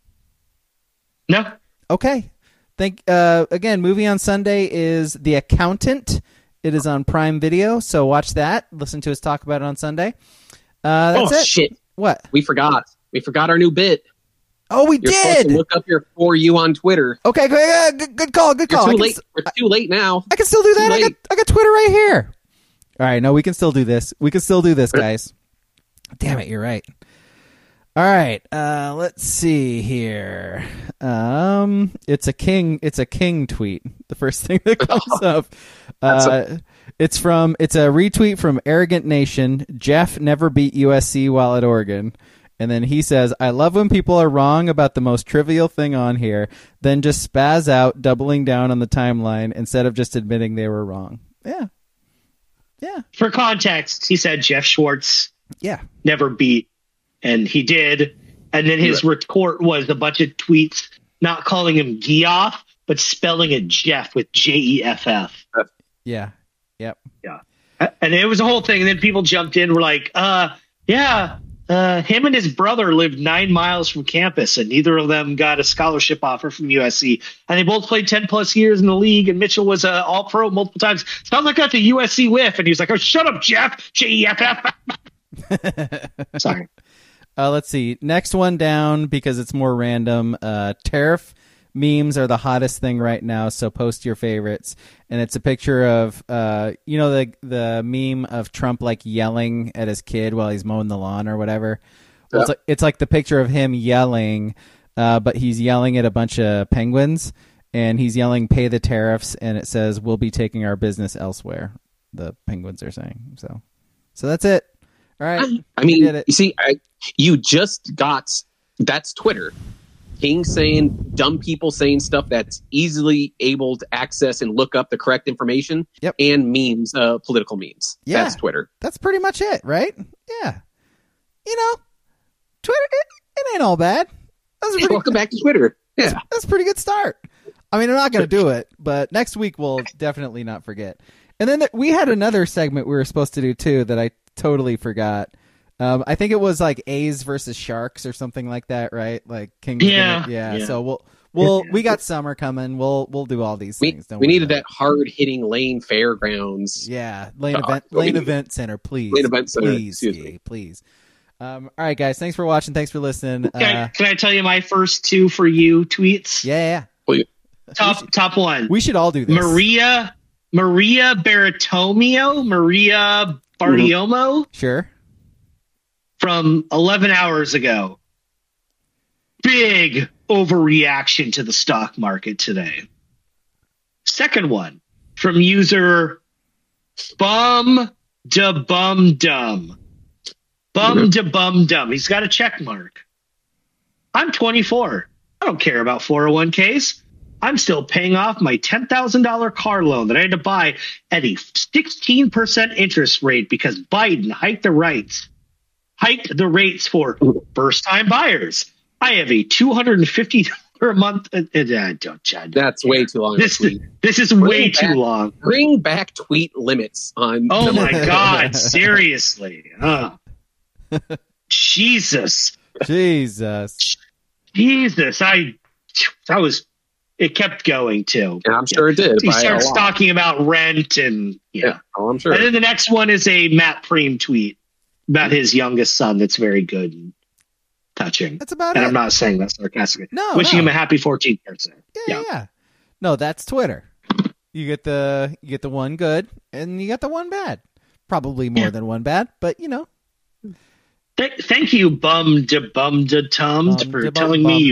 No. Okay. Thank. Uh, again, movie on Sunday is The Accountant. It is on Prime Video, so watch that. Listen to us talk about it on Sunday. Uh, that's oh it. shit! What? We forgot. We forgot our new bit. Oh, we You're did. Supposed to look up your For You on Twitter. Okay, good, uh, good, good call. Good You're call. too I late. can, We're too late now. I can still do that. Too I got, late. I got Twitter right here. All right, no, we can still do this. We can still do this, guys. Damn it, you're right. All right, uh, let's see here. Um, it's a king. It's a king tweet. The first thing that comes up. Uh, a- it's from. It's a retweet from Arrogant Nation. Jeff never beat U S C while at Oregon. And then he says, I love when people are wrong about the most trivial thing on here, then just spaz out, doubling down on the timeline instead of just admitting they were wrong. Yeah. Yeah. For context, he said Jeff Schwartz Yeah. never beat, and he did. And then his Yeah. retort was a bunch of tweets not calling him Geoff, but spelling it Jeff with J E F F. Yeah. Yep. Yeah. And it was a whole thing. And then people jumped in, were like, uh, yeah, uh, him and his brother lived nine miles from campus, and neither of them got a scholarship offer from U S C. And they both played ten plus years in the league, and Mitchell was uh, all pro multiple times. Sounds like that's a U S C whiff. And he was like, oh, shut up, Jeff. J E F F. Sorry. Uh, let's see. Next one down because it's more random. Uh, tariff memes are the hottest thing right now, so post your favorites. And it's a picture of, uh, you know, the the meme of Trump like yelling at his kid while he's mowing the lawn or whatever. Well, it's, like, it's like the picture of him yelling, uh, but he's yelling at a bunch of penguins, and he's yelling, "Pay the tariffs," and it says, "We'll be taking our business elsewhere." The penguins are saying so. So that's it. All right. I mean, did it. you see, I, you just got that's Twitter. King saying dumb people saying stuff that's easily able to access and look up the correct information. Yep. And memes, uh, political memes. Yeah. That's Twitter. That's pretty much it, right? Yeah. You know, Twitter, it, it ain't all bad. That's a Yeah, pretty, welcome back to Twitter. Yeah. that's a pretty good start. I mean, I'm not going to do it, but next week we'll definitely not forget. And then th- we had another segment we were supposed to do too that I totally forgot. Um, I think it was like A's versus Sharks or something like that, right? Like King. Yeah, yeah. yeah. So we'll we'll Yeah. we got summer coming. We'll we'll do all these We, things. Don't we worry needed about that hard hitting Lane Fairgrounds. it. Yeah, Lane Oh, event I mean- Lane Event Center, please. Lane Event Center, please, excuse Steve, me. please. Um, all right, guys. Thanks for watching. Thanks for listening. Can, I, Uh, can I tell you my first two for you tweets? yeah, yeah. Top top one. We should all do this. Maria Maria Baratomio, Maria Bardiomo Sure. from eleven hours ago. Big overreaction to the stock market today. Second one from user Bum da Bum Dum. Bum da Bum Dum. He's got a check mark. I'm twenty-four. I don't care about four oh one k's. I'm still paying off my ten thousand dollars car loan that I had to buy at a sixteen percent interest rate because Biden hiked the rates, hiked the rates for first-time buyers. I have a two hundred fifty dollars a month. Uh, uh, don't, Chad, That's way too long. This, tweet. this is Bring way back- too long. Bring back tweet limits on. Oh number- my God! Seriously, Ugh. Jesus, Jesus. Jesus! I that was it. Kept going too. And I'm sure it did. He by a starts lot. talking about rent and yeah. Yeah, oh, I'm sure. And then the next one is a Matt Preem tweet about his youngest son. That's very good and touching. That's about And it. I'm not saying that sarcastically. No, Wishing no. him a happy fourteenth birthday. Yeah, yeah, yeah. No, that's Twitter. You get the you get the one good and you get the one bad. Probably more Yeah. than one bad, but you know. Th- thank you, Bum da Bum da Tums, Bum for da bum telling bum. me you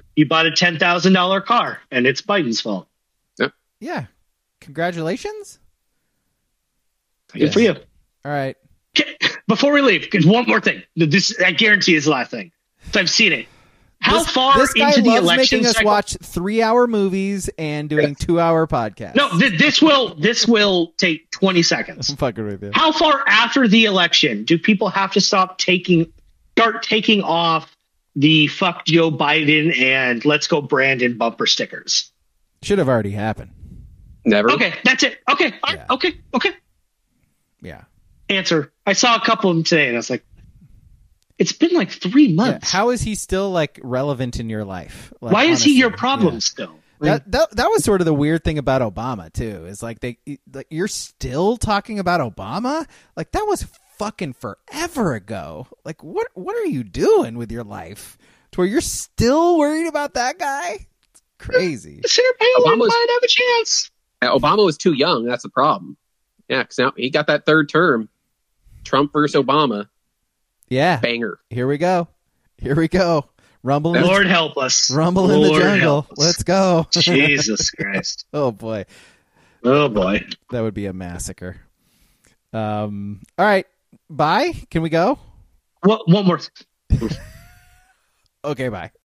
you bought a ten thousand dollar car, and it's Biden's fault. Yeah. Congratulations. Good yes. for you. All right. Okay, before we leave, one more thing. This I guarantee is the last thing. So I've seen it. How this, far this guy into the loves election making us cycle? watch three-hour movies and doing two-hour podcasts. No, th- this will this will take twenty seconds. I'm fucking with you. How far after the election do people have to stop taking, start taking off the "fuck Joe Biden" and "let's go Brandon" bumper stickers? Should have already happened. Never. Okay, that's it. Okay, all right, Yeah. okay, okay. Yeah. Answer. I saw a couple of them today, and I was like, "It's been like three Yeah. months. How is he still like relevant in your life? Like, Why is honestly, he your problem yeah. still?" That, that that was sort of the weird thing about Obama too. Is like they like you're still talking about Obama? Like that was fucking forever ago. Like what what are you doing with your life to where you're still worried about that guy? It's crazy. Senator Palin Obama's- might have a chance. Uh, Obama was too young. That's the problem. Yeah, because now he got that third term. Trump versus Obama. Yeah. Banger. Here we go. Here we go. Rumble in Lord the, help us. rumble Lord in the jungle. help us. Let's go. Jesus Christ. Oh boy. Oh boy. That would be a massacre. Um all right. Bye. Can we go? What? One more. Okay, bye.